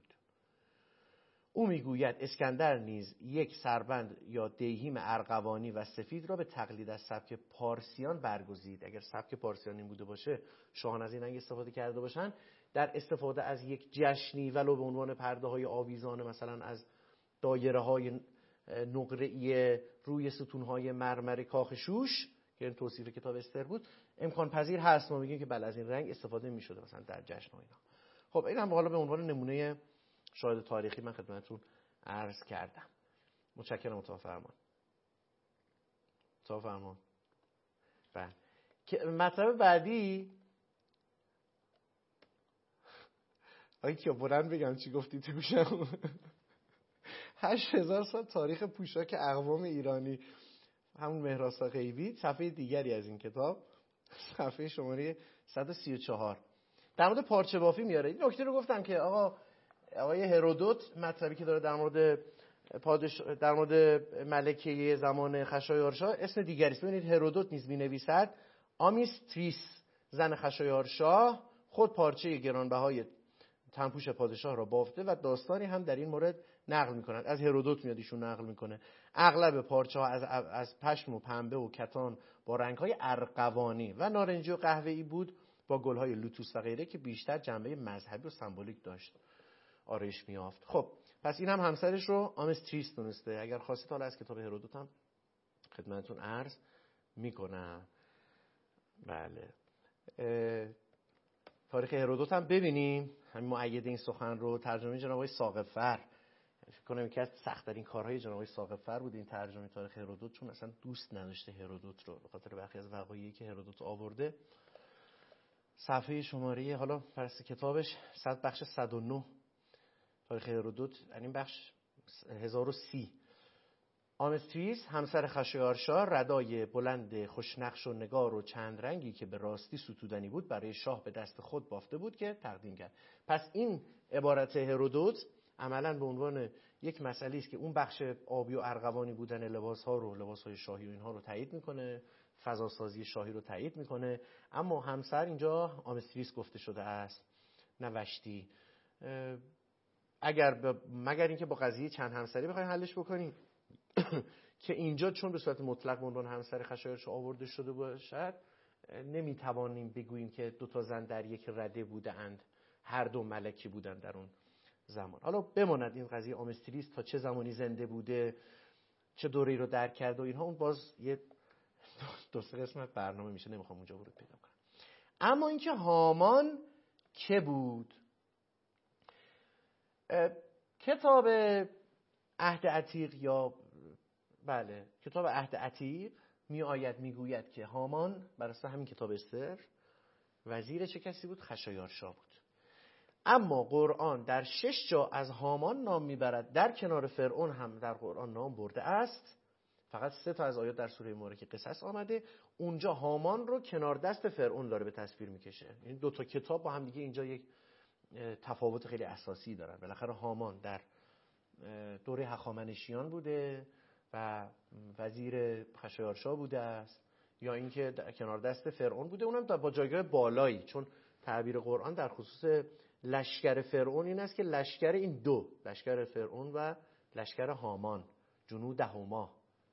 او میگوید اسکندر نیز یک سربند یا دیهیم ارغوانی و سفید را به تقلید از سبک پارسیان برگزید. اگر سبک پارسیان این بوده باشه، شاهان از این رنگ استفاده کرده باشن، در استفاده از یک جشنی ولو به عنوان پرده های آویزان، مثلا از دایره های نقره‌ای روی ستون های مرمر کاخ شوش که این توصیف کتاب استر بود، امکان پذیر هست ما میگیم که بله از این رنگ استفاده میشده مثلا در جشن ها اینا. خب این هم حالا به عنوان نمونه شاهد تاریخی من خدمتتون عرض کردم. متشکرم. اتاق فرمان اتاق فرمان بله. که مطلب بعدی آگه که بلند بگم چی گفتی تو گوشم. هشت هزار سال تاریخ پوشاک اقوام ایرانی، همون مهراسا غیبی. صفحه دیگری از این کتاب، صفحه شماره صد و سی و چهار، در مورد پارچه بافی میاره. این نکته رو گفتم که آقا آقای هرودوت مطلبی که داره در مورد پادش در مورد ملکه زمان خشایارشا اسم دیگری است. ببینید هرودوت نیز می‌نویسد آمیستریس زن خشایارشا خود پارچه گرانبهای تنپوش پادشاه را بافته و داستانی هم در این مورد نقل می‌کند. از هرودوت میاد ایشون نقل می‌کنه. اغلب پارچه‌ها از از پشم و پنبه و کتان با رنگ‌های ارغوانی و نارنجی و قهوه‌ای بود، با گل‌های لوتوس و غیره که بیشتر جنبه مذهبی و سمبولیک داشت آرایش می‌یافت. خب پس این هم همسرش رو آمستریس دونسته. اگر خواستید حالا از کتاب هرودوت هم خدمتتون عرض می‌کنم. بله تاریخ هرودوت هم ببینیم. همین مؤید این سخن رو ترجمه جناب آقای ثاقب‌فر، فکر کنم یکی از سخت‌ترین کارهای جناب آقای ثاقب‌فر بود این ترجمه تاریخ هرودوت، چون اصلا دوست نداشته هرودوت رو به خاطر برخی از وقایعی که هرودوت آورده. صفحه شماره حالا فرست کتابش صد بخش صد و نه تاریخ هرودوت، این بخش هزار و سی. آمستریس همسر خشایارشا ردای بلند خوشنقش و نگار و چند رنگی که به راستی ستودنی بود برای شاه به دست خود بافته بود که تقدیم کرد. پس این عبارت هرودوت عملاً به عنوان یک مسئله است که اون بخش آبی و ارغوانی بودن لباس‌ها رو، لباس‌های شاهی و اینها رو تایید می‌کنه، فضاسازی شاهی رو تایید می‌کنه، اما همسر اینجا آمستریس گفته شده است نه وشتی. اگر ب... مگر اینکه با قضیه چند همسری بخوایم حلش بکنیم که اینجا چون به صورت مطلق به عنوان همسر خشایارشا آورده شده باشد، نمیتوانیم بگوییم که دو تا زن در یک رده بودند، هر دو ملکی بودند در اون زمان. حالا بماند این قضیه آمستریس تا چه زمانی زنده بوده، چه دوره‌ای رو درک کرده و اینها، اون باز یه دو سه قسمت برنامه میشه، نمیخوام اونجا ورود پیدا کنم. اما اینکه هامان که بود، کتاب عهد عتیق یا بله کتاب عهد عتیق می آید می گوید که هامان بر اساس همین کتاب استر وزیر چه کسی بود؟ خشایارشا بود. اما قرآن در شش جا از هامان نام میبرد، در کنار فرعون هم در قرآن نام برده است. فقط سه تا از آیات در سوره مبارکه قصص آمده، اونجا هامان رو کنار دست فرعون داره به تصویر میکشه. این دو تا کتاب با هم دیگه اینجا یک تفاوت خیلی اساسی دارن. بالاخره هامان در دوره هخامنشیان بوده و وزیر خشایارشا بوده است، یا اینکه در کنار دست فرعون بوده، اونم با جایگاه بالایی، چون تعبیر قرآن در خصوص لشکر فرعون این است که لشکر این دو، لشکر فرعون و لشکر هامان، جنود هما،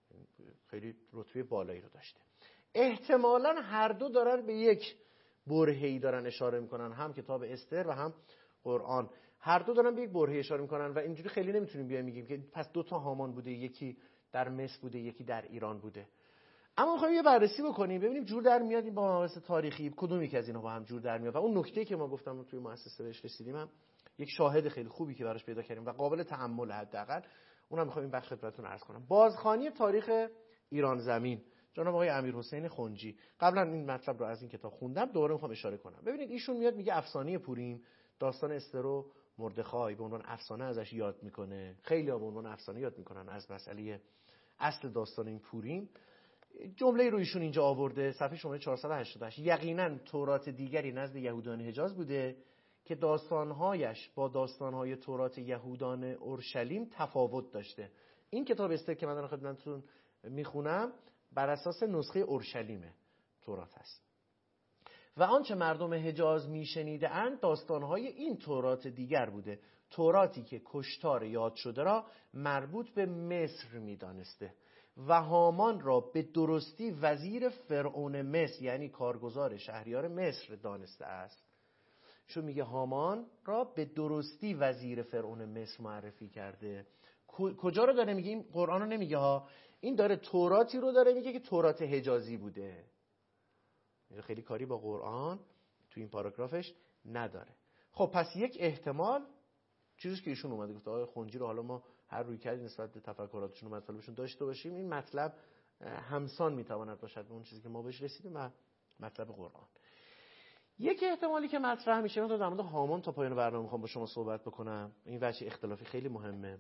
خیلی رتبه بالایی رو داشته. احتمالاً هر دو دارن به یک برهه‌ای دارن اشاره میکنن، هم کتاب استر و هم قرآن، هر دو دارن به یک برهه اشاره میکنن و اینجوری خیلی نمیتونیم بیایم میگیم که پس دو تا هامان بوده، یکی در مصر بوده یکی در ایران بوده. اما میخوایم یه بررسی بکنیم ببینیم جور در میاد این با مباحث تاریخی کدوم یک از اینا با هم جور در میاد. و اون نکته که ما گفتم توی مؤسسه بهش رسیدیم هم یک شاهد خیلی خوبی که براش پیدا کردیم و قابل تأمل حداقل، اونم میخوایم این بخش خدمتتون عرض کنم. بازخوانی تاریخ ایران زمین، جناب آقای امیرحسین خنجی. قبلا این مطلب رو از این کتاب خوندم، دوباره میخوام اشاره کنم. ببینید ایشون میاد میگه افسانه پوریم، داستان استر و مردخای به عنوان افسانه ازش یاد میکنه. خیلی‌ها به عنوان افسانه یاد میکنن از مسئله اصل داستان این پوریم. جمله رو ایشون اینجا آورده، صفحه شماره چهارصد و هشتاد و هشت. یقینا تورات دیگری نزد یهودان حجاز بوده که داستانهایش با داستانهای تورات یهودان اورشلیم تفاوت داشته. این کتاب استر که من دارم خدمتتون میخونم بر اساس نسخه اورشلیم تورات است و آنچه مردم حجاز میشنیده اند داستانهای این تورات دیگر بوده، توراتی که کشتار یاد شده را مربوط به مصر میدانسته و هامان را به درستی وزیر فرعون مصر یعنی کارگزار شهریار مصر دانسته است. چون میگه هامان را به درستی وزیر فرعون مصر معرفی کرده. کجا رو داره میگه؟ این قرآن رو نمیگه ها، این داره توراتی رو داره میگه که تورات حجازی بوده. خیلی کاری با قرآن تو این پاراگرافش نداره. خب پس یک احتمال چیزی که ایشون اومده گفته آقای خنجی رو حالا ما هر روی کردی نسبت به تفکراتشون و مطالبشون داشته باشیم، این مطلب همسان میتواند باشد به اون چیزی که ما بهش رسیدیم و مطلب قرآن. یک احتمالی که مطرح میشه، من در مورد هامان تا پایان برنامه میخوام با شما صحبت بکنم، این وجه اختلافی خیلی مهمه.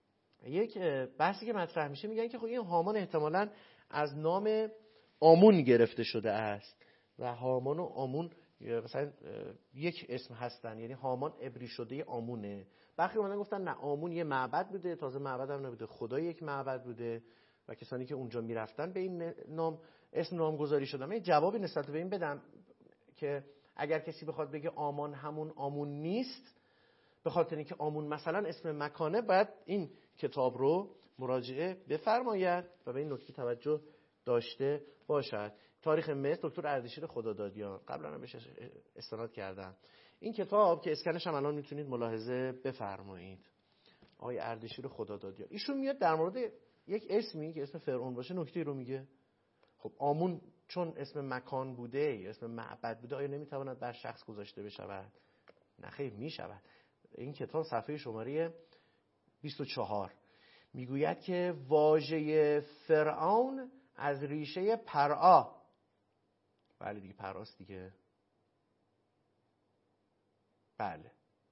یک بحثی که مطرح میشه میگن که خب این هامان احتمالاً از نام آمون گرفته شده است و هامان و آمون مثلا یک اسم هستن، یعنی هامان عبری شده آمونه. برخی اومدن گفتن نه، آمون یه معبد بوده، تازه معبد هم نبوده، خدا یک معبد بوده و کسانی که اونجا میرفتن به این نام اسم نامگذاری شدن. من جوابی نسبت به این بدم که اگر کسی بخواد بگه آمان همون آمون نیست، به خاطر اینکه آمون مثلا اسم مکانه، باید این کتاب رو مراجعه بفرماید و به این نکته توجه داشته باشد. تاریخ مصر دکتر اردشیر خدادادیان، قبلا هم بهش استناد کردم. این کتاب که اسکنش هم الان میتونید ملاحظه بفرمایید، آقای اردشیر خدادادیان، ایشون میاد در مورد یک اسمی که اسم فرعون باشه نکته رو میگه. خب آمون چون اسم مکان بوده یا اسم معبد بوده، آیا نمیتواند بر شخص گذاشته بشود؟ نه خیر، میشود. این کتاب صفحه شماره بیست و چهار میگوید که واژه فرعون از ریشه پرآ، بله دیگه پراست دیگه، بله،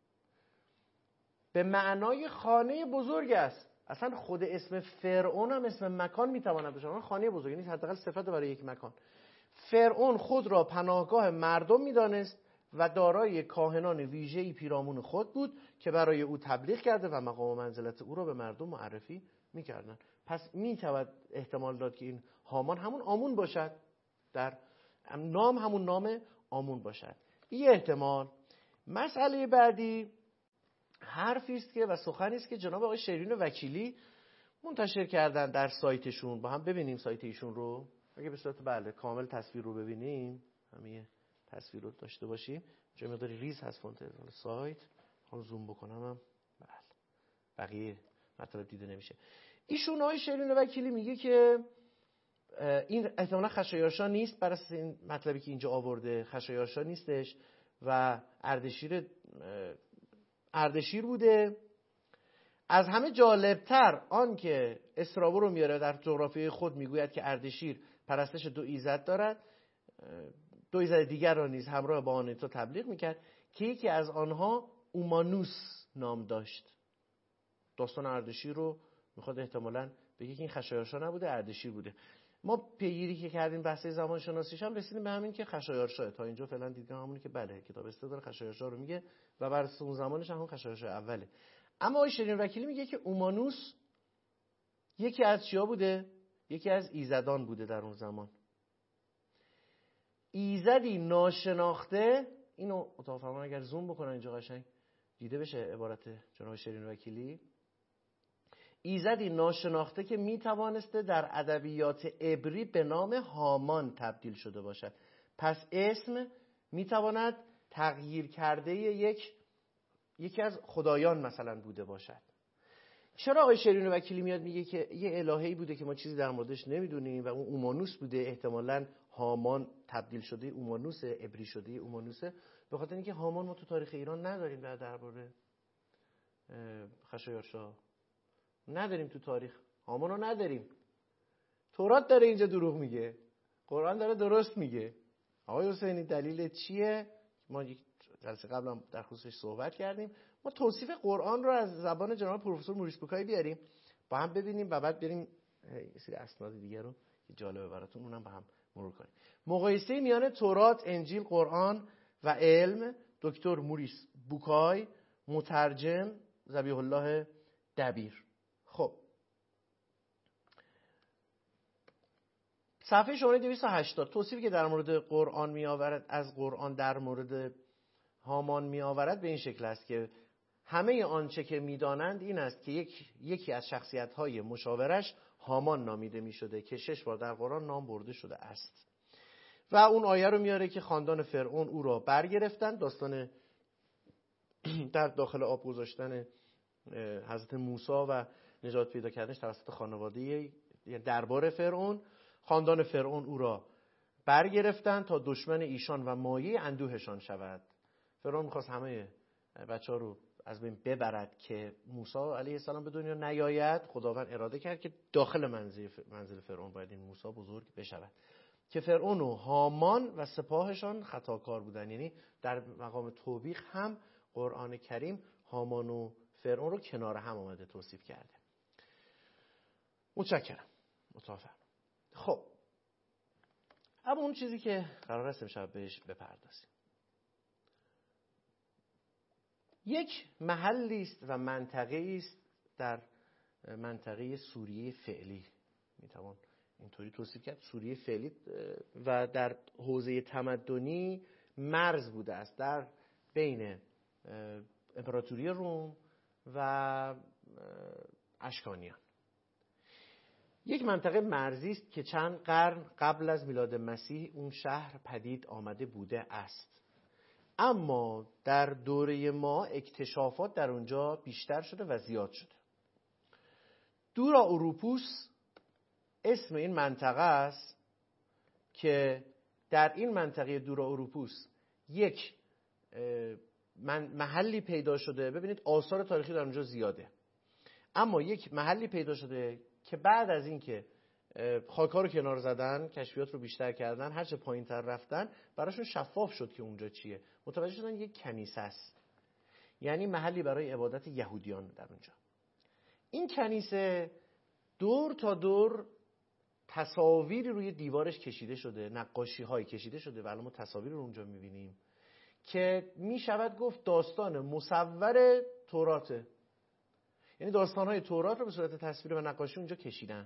به معنای خانه بزرگ است. اصلا خود اسم فرعون هم اسم مکان میتواند باشه، خانه بزرگ، یعنی حداقل صفت برای یک مکان. فرعون خود را پناهگاه مردم میدانست و دارای کاهنان ویژه‌ای پیرامون خود بود که برای او تبلیغ کرده و مقام و منزلت او را به مردم معرفی میکردن. پس میتواند احتمال داد که این هامان همون آمون باشد، در نام همون نام آمون باشد. این احتمال. مسئله بعدی حرفی است که و سخنی است که جناب آقای شیرین وکیلی منتشر کردن در سایتشون. با هم ببینیم سایت ایشون رو. اگه به صورت بله کامل تصویر رو ببینیم، همین تصویر رو داشته باشیم. چه مقداری ریز هست فونت سایت. حالا زوم بکنم هم بله بقیه مطلب دیده نمیشه. ایشون آقای شیرین وکیلی میگه که این احتمالاً خشایارشا نیست، بر اساس این مطلبی که اینجا آورده خشایارشا نیستش و اردشیر اردشیر بوده. از همه جالبتر آن که استرابو رو میاره در جغرافیای خود میگوید که اردشیر پرستش دو ایزد دارد، دو ایزد دیگر را نیز همراه با آن تو تبلیغ میکرد که یکی از آنها اومانوس نام داشت. داستان اردشیر رو میخواد احتمالاً بگه که این خشایارشا نبوده، اردشیر بوده. ما پیگیری که کردیم بحث زمان شناسیش هم رسیدیم به همین که خشایارشا. تا اینجا فعلا دیدیم همونی که بله کتاب استدلال خشایارشا رو میگه و بر اساس اون زمانش هم, هم خشایارشا اوله. اما آقای شیرین وکیلی میگه که اومانوس یکی از چیا بوده؟ یکی از ایزدان بوده در اون زمان. ایزدی ناشناخته، اینو اتاق فرمان اگر زوم بکنن اینجا قشنگ دیده بشه عبارت جناب شیرین وکیلی. ایزدی ناشناخته که میتوانسته در ادبیات عبری به نام هامان تبدیل شده باشد. پس اسم میتواند تغییر کرده یک یکی از خدایان مثلا بوده باشد. چرا آقای شیرین وکیلی میاد میگه که یه الهه‌ای بوده که ما چیزی در موردش نمیدونیم و اون اومانوس بوده، احتمالاً هامان تبدیل شده اومانوس، عبری شده اومانوس؟ به خاطر اینکه هامان ما تو تاریخ ایران نداریم، در درباره خشایارشا نداریم، تو تاریخ هامان رو نداریم. تورات داره اینجا دروغ میگه، قرآن داره درست میگه. آقای حسینی دلیل چیه؟ ما یک جلسه قبل هم در خصوصش صحبت کردیم. ما توصیف قرآن رو از زبان جناب پروفسور موریس بوکای بیاریم با هم ببینیم و بعد بریم یه سری اسناد دیگه رو که جالبه براتون اونم با هم مرور کنیم. مقایسه میان تورات، انجیل، قرآن و علم، دکتر موریس بوکای، مترجم ذبیح الله دبیر. خب صفحه شماره دویست و هشتاد توصیفی که در مورد قرآن می آورد، از قرآن در مورد هامان می آورد به این شکل است که همه آنچه که می دانند این است که یک، یکی از شخصیت‌های مشاورش هامان نامیده می شده که شش بار در قرآن نام برده شده است. و اون آیه رو میاره که خاندان فرعون او را برگرفتند، داستان در داخل آب گذاشتن حضرت موسی و نجات پیدا کردنش توسط خانواده دربار فرعون. خاندان فرعون او را برگرفتند تا دشمن ایشان و مایه اندوهشان شود. فرعون می‌خواست همه بچه‌ها رو از بین ببرد که موسی علیه السلام به دنیا نیاید. خداوند اراده کرد که داخل منزل منزل فرعون باید این موسی بزرگ بشود که فرعون و هامان و سپاهشان خطاکار بودند. یعنی در مقام توبیخ هم قرآن کریم هامان و فرعون رو کنار هم آمده توصیف کرده. متشکرم. متوافقم. خب اما اون چیزی که قرار است امشب بهش بپردازیم، یک محلی است و منطقه‌ای است در منطقه سوریه فعلی، میتوان اینطوری توصیف کرد، سوریه فعلی، و در حوزه تمدنی مرز بوده است در بین امپراتوری روم و اشکانیان. یک منطقه مرزی است که چند قرن قبل از میلاد مسیح اون شهر پدید آمده بوده است. اما در دوره ما اکتشافات در اونجا بیشتر شده و زیاد شده. دورا اوروپوس اسم این منطقه است که در این منطقه دورا اوروپوس یک محلی پیدا شده. ببینید آثار تاریخی در اونجا زیاده، اما یک محلی پیدا شده که بعد از اینکه خاک‌ها رو کنار زدن، کشفیات رو بیشتر کردن، هر چه پایین‌تر رفتن براشون شفاف شد که اونجا چیه. متوجه شدن یک کنیسه است، یعنی محلی برای عبادت یهودیان در اونجا. این کنیسه دور تا دور تصاویری روی دیوارش کشیده شده، نقاشی‌های کشیده شده و الان ما تصاویر رو اونجا می‌بینیم که می‌شود گفت داستان مصور توراته. یعنی داستان‌های تورات رو به صورت تصویر و نقاشی اونجا کشیدن.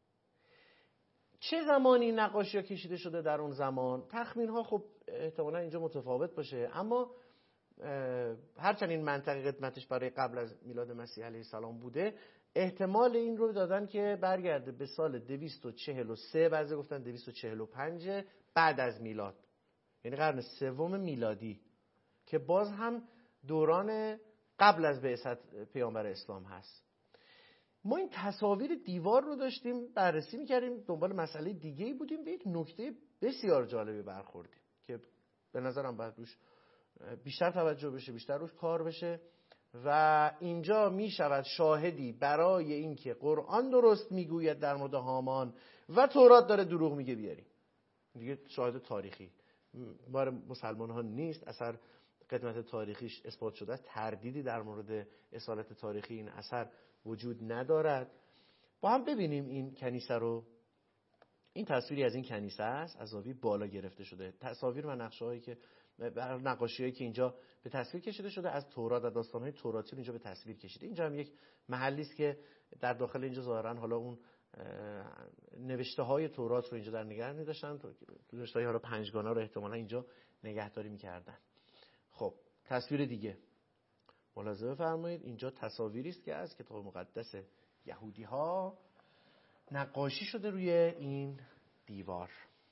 چه زمانی نقاشی‌ها کشیده شده در اون زمان؟ تخمین‌ها خب احتمالاً اینجا متفاوت باشه، اما هرچند این منطقه قدمتش برای قبل از میلاد مسیح علیه السلام بوده، احتمال این رو دادن که برگرده به سال دویست و چهل و سه، بعضی گفتن دویست و چهل و پنج بعد از میلاد، یعنی قرن سوم میلادی، که باز هم دوران قبل از بعثت پیامبر اسلام هست. ما این تصاویر دیوار رو داشتیم بررسی می‌کردیم، دنبال مسئله دیگه‌ای بودیم، به یک نکته بسیار جالبی برخوردیم که به نظرم باید روش بیشتر توجه بشه، بیشتر روش کار بشه و اینجا میشود شاهدی برای اینکه قرآن درست میگوید در مورد هامان و تورات داره دروغ میگه بیاریم. دیگه شاهد تاریخی بار مسلمان ها نیست، اثر قدمت تاریخیش اثبات شده است، تردیدی در مورد اصالت تاریخی این اثر وجود ندارد. با هم ببینیم این کنیسه رو. این تصویری از این کنیسه است، از زاویه بالا گرفته شده. تصاویر و نقشه‌هایی که نقاشی‌هایی که اینجا به تصویر کشیده شده از تورات و داستان‌های توراتی رو اینجا به تصویر کشیده. اینجا هم یک محلی است که در داخل اینجا ظاهراً حالا اون نوشته‌های تورات رو اینجا در نگه می‌داشتن، نوشته‌های حالا پنجگانه رو احتمالاً اینجا نگهداری می‌کردن. خب تصویر دیگه ملاحظه بفرمایید، اینجا تصاویری است که از کتاب مقدس یهودی‌ها نقاشی شده روی این دیوار.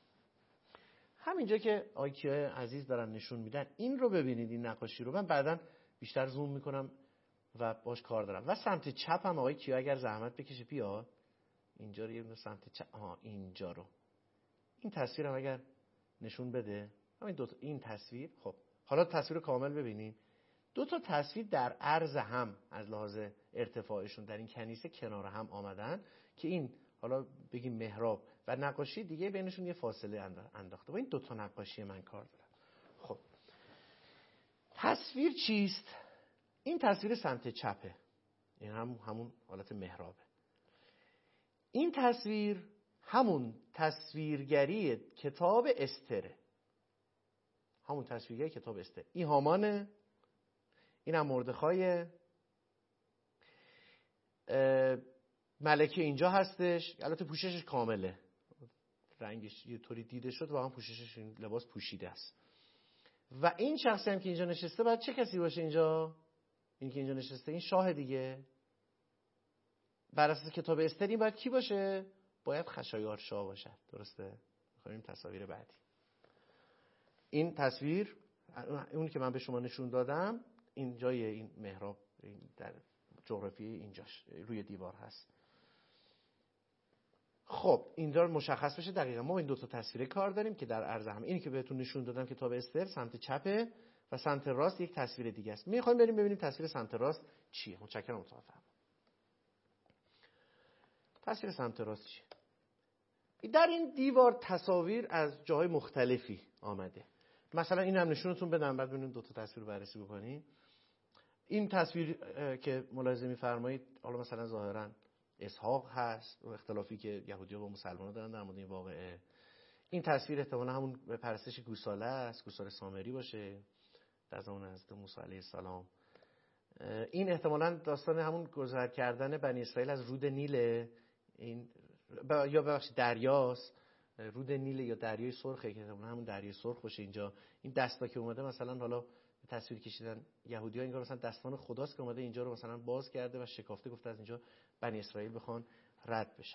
همینجا که آقای کیا عزیز دارن نشون میدن، این رو ببینید، این نقاشی رو من بعداً بیشتر زوم میکنم و باش کار دارم. و سمت چپ هم آقای کیا اگر زحمت بکشه بیاد اینجا رو، یه سمت چپ، آها اینجا رو، این تصویر هم اگر نشون بده، همین دو تا این تصویر. خب حالا تصویر کامل ببینید، دو تا تصویر در عرض هم از لحاظ ارتفاعشون در این کنیسه کنار هم آمدن که این حالا بگیم محراب و نقاشی دیگه بینشون یه فاصله انداخته. با این دو تا نقاشی من کار دارم. خب تصویر چیست؟ این تصویر سمت چپه، این هم همون حالت محرابه. این تصویر همون تصویرگری کتاب استره، همون تصویرگری کتاب استر. این هامانه، این هم مردخای، ملکه اینجا هستش، البته پوششش کامله، رنگش یه طوری دیده شد، واقعا پوششش این لباس پوشیده است. و این شخصی هم که اینجا نشسته باید چه کسی باشه اینجا؟ این که اینجا نشسته، این شاه دیگه. بر اساس کتاب استر این باید کی باشه؟ باید خشایار شاه باشد. درسته؟ می‌خوایم تصاویر بعدی. این تصویر اون که من به شما نشون دادم، این جای این محراب این در جغرافی اینجاش روی دیوار هست. خب اینجا مشخص بشه دقیقاً ما این دو تا تصویر کار داریم که در عرض هم. اینی که بهتون نشون دادم کتاب استر سمت چپه و سمت راست یک تصویر دیگه است. میخوایم بریم ببینیم تصویر سمت راست چیه. متشکرم. متوفرم. تصویر سمت راست چیه؟ در این دیوار تصاویر از جاهای مختلفی آمده. مثلا این هم نشونتون بدم بعد ببینیم دو تا تصویر بررسی بکنیم. این تصویر که ملاحظه می‌فرمایید حالا مثلا ظاهراً اسحاق هست و اختلافی که یهودی‌ها با مسلمان‌ها دارن در مورد این واقعه. این تصویر احتمالاً همون پرستش گوساله است، گوساله سامری باشه در زمان حضرت موسی علیه السلام. این احتمالاً داستان همون گذر کردن بنی اسرائیل از رود نیل، این با... یا ببخشید دریاست، رود نیل یا دریای سرخه که همون دریای سرخ باشه. اینجا این دستا که اومده مثلا حالا تصویر کشیدن یهودی‌ها انگار مثلا دستان خداست که اومده اینجا رو مثلا باز کرده و شکافته، گفته از اینجا بنی اسرائیل بخوان رد بشن.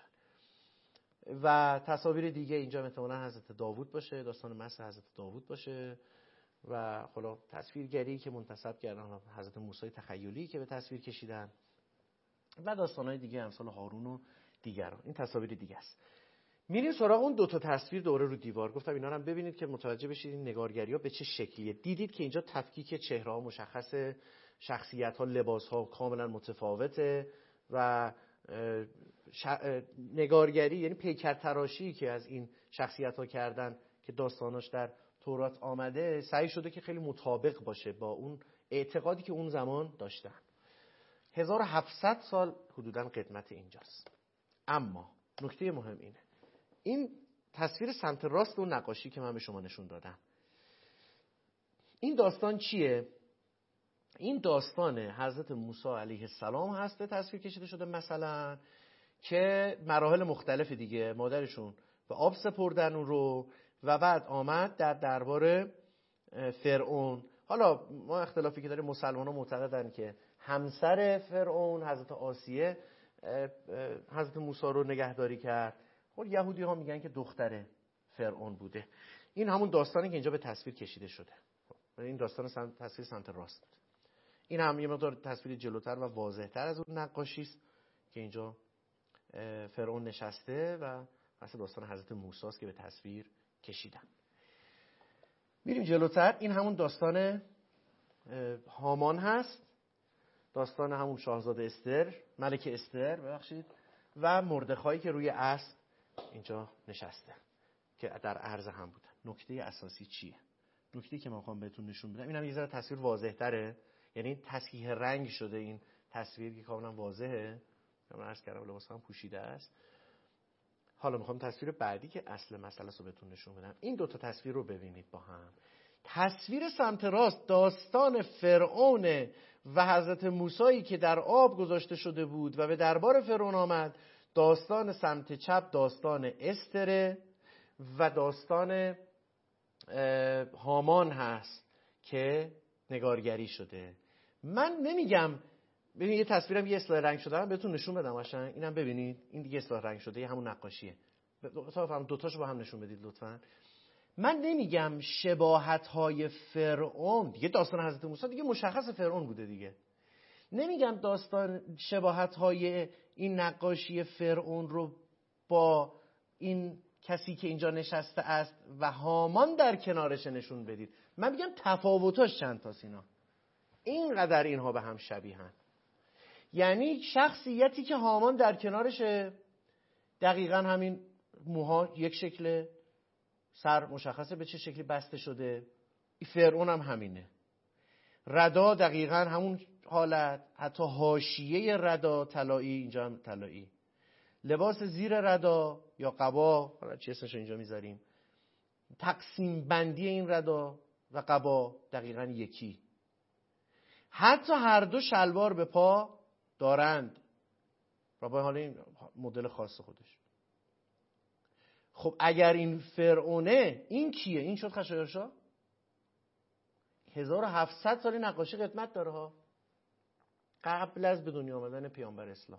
و تصاویر دیگه اینجا احتمالاً حضرت داوود باشه، داستان مسح حضرت داوود باشه و حالا تصویرگری که منتسب کردن حضرت موسی تخیلی که به تصویر کشیدن و داستان‌های دیگه امثال هارون و دیگران. این تصاویر دیگه است. میریم سراغ اون دو تا تصویر دوره رو دیوار. گفتم اینا رو هم ببینید که متوجه بشید این نگارگری‌ها به چه شکلیه. دیدید که اینجا تفکیک چهره‌ها مشخصه، شخصیت‌ها، لباس‌ها کاملا متفاوته و ش... نگارگری یعنی پیکر تراشی که از این شخصیت‌ها کردن که داستاناش در تورات آمده سعی شده که خیلی مطابق باشه با اون اعتقادی که اون زمان داشتن. هزار و هفتصد سال حدوداً قدمت اینجاست. اما نکته مهم اینه، این تصویر سمت راست اون نقاشی که من به شما نشون دادم، این داستان چیه؟ این داستان حضرت موسی علیه السلام هست به تصویر کشیده شده، مثلا که مراحل مختلف دیگه مادرشون به آب سپردن اون رو و بعد آمد در دربار فرعون. حالا ما اختلافی که داریم، مسلمان‌ها معتقدن که همسر فرعون حضرت آسیه حضرت موسی رو نگهداری کرد. خب یهودی ها میگن که دختر فرعون بوده. این همون داستانی که اینجا به تصویر کشیده شده. این داستان سمت تصویر سمت راست بود. این هم یه مقدار تصویر جلوتر و واضح‌تر از اون نقاشی است که اینجا فرعون نشسته و اصلا داستان حضرت موسی است که به تصویر کشیدن. میریم جلوتر. این همون داستان هامان هست، داستان همون شاهزاده استر، ملکه استر ببخشید، و مردخایی که روی اسب اینجا نشسته که در عرض هم بودن. نکته اساسی چیه؟ نکته که من میخوام بهتون نشون بدم، این هم یه ذره تصویر واضح‌تره، یعنی تصحیح رنگ شده این تصویر که کاملا واضحه. من عرض کردم لباس هم پوشیده است. حالا میخوام تصویر بعدی که اصل مسئله رو بهتون نشون بدم. این دو تا تصویر رو ببینید با هم. تصویر سمت راست داستان فرعون و حضرت موسی که در آب گذاشته شده بود و به دربار فرعون آمد. داستان سمت چپ داستان استر و داستان هامان هست که نگارگری شده. من نمیگم ببینید یه تصویرم یه اصلاح رنگ شده بهتون نشون بدم قشنگ. اینم ببینید، این دیگه اصلاح رنگ شده، یه همون نقاشیه. تا دو تاشو با هم نشون بدید لطفاً. من نمیگم شباهت‌های فرعون، دیگه داستان حضرت موسی دیگه مشخص فرعون بوده دیگه. نمیگم داستان شباهت‌های این نقاشی فرعون رو با این کسی که اینجا نشسته است و هامان در کنارش نشون بدید. من میگم تفاوتاش چند تاست اینا. اینقدر اینها به هم شبیهن. یعنی شخصیتی که هامان در کنارشه دقیقاً همین موها یک شکله، سر مشخصه به چه شکلی بسته شده. این فرعون هم همینه. ردا دقیقاً همون حالت، حتی حاشیه ردا طلایی، اینجا هم طلایی. لباس زیر ردا یا قبا، حالا چه اسمش اینجا میذاریم، تقسیم بندی این ردا و قبا دقیقاً یکی. حتی هر دو شلوار به پا دارند و با حالا این مدل خاص خودش. خب اگر این فرعونه، این کیه؟ این شد خشایارشا. هزار و هفتصد سالی نقاشی قدمت داره ها، قبل از به دنیا آمدن پیامبر اسلام.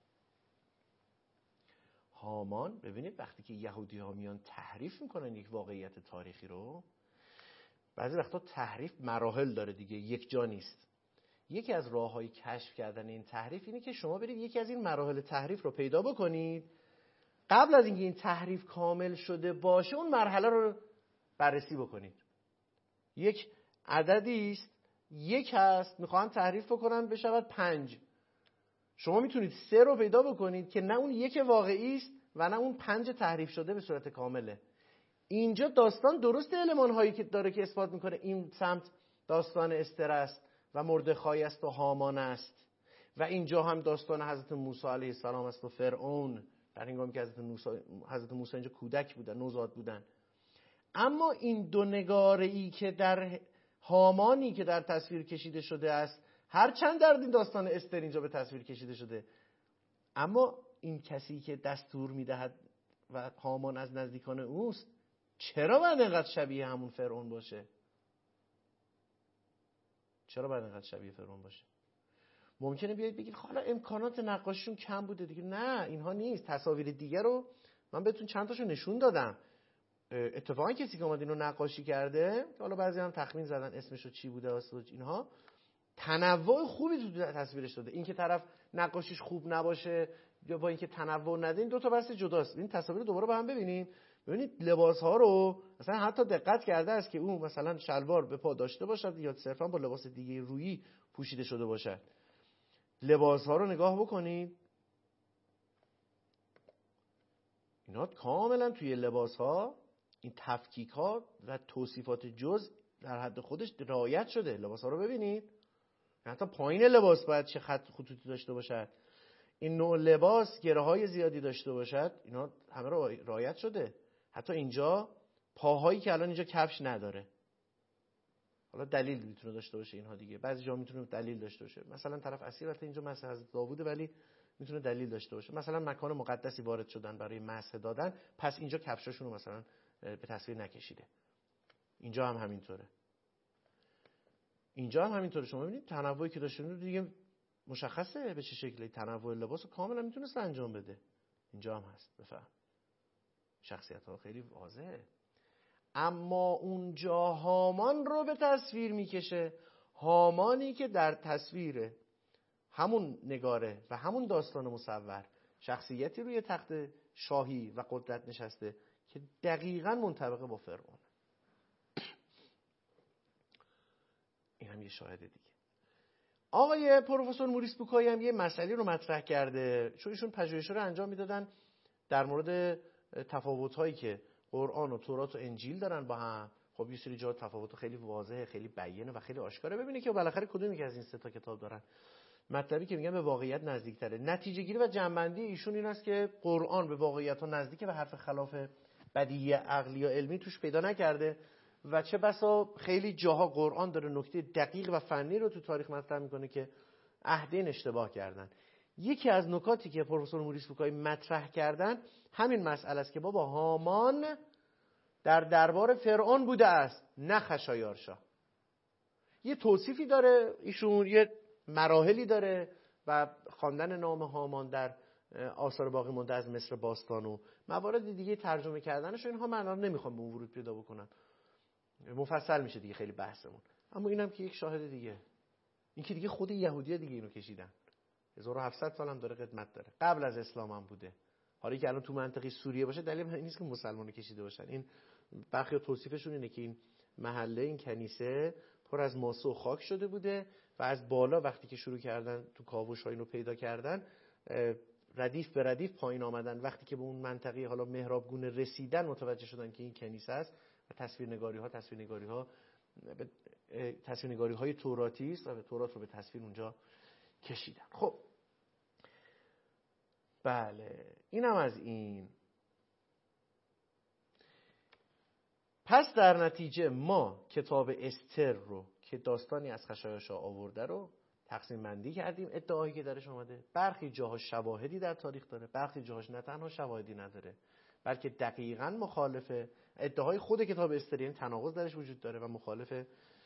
هامان ببینید وقتی که یهودی ها میان تحریف میکنن یک واقعیت تاریخی رو، بعضی وقتا تحریف مراحل داره دیگه، یک جا نیست. یکی از راه‌های کشف کردن این تحریف اینه که شما برید یکی از این مراحل تحریف رو پیدا بکنید، قبل از اینکه این تحریف کامل شده باشه اون مرحله رو بررسی بکنید. یک عددی است، یک هست، میخوان تحریف بکنن بشود پنج. شما میتونید سه رو پیدا بکنید که نه اون یک واقعی است و نه اون پنج تحریف شده به صورت کامله. اینجا داستان درست المان هایی که داره که اثبات میکنه این سمت داستان استر است و مردخای است و هامان است و اینجا هم داستان حضرت موسی علیه السلام است و فرعون، در هنگامی که حضرت موسی حضرت موسی اینجا کودک بودن، نوزاد بودن. اما این دو نگاره‌ای که در هامانی که در تصویر کشیده شده است، هرچند در این داستان استر اینجا به تصویر کشیده شده، اما این کسی که دستور میدهد و هامان از نزدیکان اوست، چرا باید اینقدر شبیه همون فرعون باشه؟ چرا باید اینقدر شبیه فرعون باشه؟ ممکنه بیاید بگید حالا امکانات نقاشیشون کم بوده دیگه. نه، اینها نیست. تصاویر دیگه رو من بهتون چند تاشو نشون دادم. اتفاقا کسی که اومد اینو نقاشی کرده، حالا بعضی هم تخمین زدن اسمشو چی بوده واسه اینها، تنوع خوبی تو تصویرش داده. این که طرف نقاشیش خوب نباشه یا با اینکه تنوع نده، این دو تا بحث جداست. این تصاویر رو دوباره با هم ببینیم. ببینید لباس ها رو مثلا حتی دقت کرده است که اون مثلا شلوار به پا داشته باشد یا صرفا با لباس دیگه رویی پوشیده شده باشد. لباس ها رو نگاه بکنید، اینا کاملا توی لباس ها این تفکیک ها و توصیفات جزء در حد خودش رعایت شده. لباس ها رو ببینید، حتی پایین لباس باید چه خط خطوطی داشته باشد، این نوع لباس گره های زیادی داشته باشد، اینا همه رو رعایت شده. حتی اینجا پاهایی که الان اینجا کفش نداره، حالا دلیل میتونه داشته باشه اینها دیگه، بعضی جا میتونه دلیل داشته باشه. مثلا طرف اسیر البته اینجا مسح حضرت داوود، ولی میتونه دلیل داشته باشه. مثلا مکان مقدسی وارد شدن برای مسح دادن، پس اینجا کفشاشون رو مثلا به تصویر نکشیده. اینجا هم همینطوره. اینجا هم همینطوره. شما ببینید تنوعی که داشته دیگه مشخصه به چه شکلی تنوع لباس رو کاملا میتونست انجام بده. اینجا هم هست، بفهم شخصیت ها خیلی واضحه. اما اونجا هامان رو به تصویر میکشه، هامانی که در تصویر همون نگاره و همون داستان مصور شخصیتی روی تخت شاهی و قدرت نشسته که دقیقاً منطبق با فرعون. این هم یه شاهد دیگه. آقای پروفسور موریس بوکایی هم یه مسئله رو مطرح کرده، چون ایشون پژوهش‌ها رو انجام میدادن در مورد تفاوت‌هایی که قرآن و تورات و انجیل دارن با هم. خب یه سری جا تفاوت خیلی واضحه، خیلی بیانه و خیلی آشکاره. ببینید که بالاخره کدومی که از این سه تا کتاب دارن مطلبی که میگن به واقعیت نزدیک‌تره. نتیجه گیری و جمع‌بندی ایشون این است که قرآن به واقعیت ها نزدیکه و حرف خلاف بدیهی عقلی یا علمی توش پیدا نکرده و چه بسا خیلی جاها قرآن داره نکته دقیق و فنی رو تو تاریخ مطرح میکنه که عهدین اشتباه کردن. یکی از نکاتی که پروفسور موریس بوکایی مطرح کردن همین مسئله است که بابا هامان در دربار فرعون بوده است، نه خشایارشا. یه توصیفی داره ایشون، یه مراحلی داره و خواندن نام هامان در آثار باقی مانده از مصر باستان و موارد دیگه ترجمه کردنش، اینها من الان نمیخوام به اون ورود پیدا بکنم، مفصل میشه دیگه خیلی بحثمون. اما اینم که یک شاهد دیگه، این که دیگه خود یهودی‌ها دیگه اینو کشیدن، هزار و هفتصد سال هم داره قدمت داره، قبل از اسلام هم بوده. حالا که الان تو منطقه سوریه باشه دلیل این نیست که مسلمانو کشیده باشن. این برخی توصیفشون اینه که این محله، این کنیسه پر از ماسه و خاک شده بوده و از بالا وقتی که شروع کردن تو کاوش‌ها اینو پیدا کردن، ردیف به ردیف پایین آمدن. وقتی که به اون منطقه حالا محرابگونه رسیدن متوجه شدن که این کنیسه است و تصویرنگاری ها تصویرنگاری ها تصویرنگاری های توراتی است و به تورات رو به تصویر اونجا کشیدن. خب بله، اینم از این. پس در نتیجه ما کتاب استر رو که داستانی از خشایارشا آورده رو تقسیم بندی کردیم. ادعایی که درش اومده برخی جاها شواهدی در تاریخ داره، برخی جاهاش نه تنها شواهدی نداره بلکه دقیقاً مخالفه ادعای خود کتاب استر، یعنی تناقض درش وجود داره و مخالف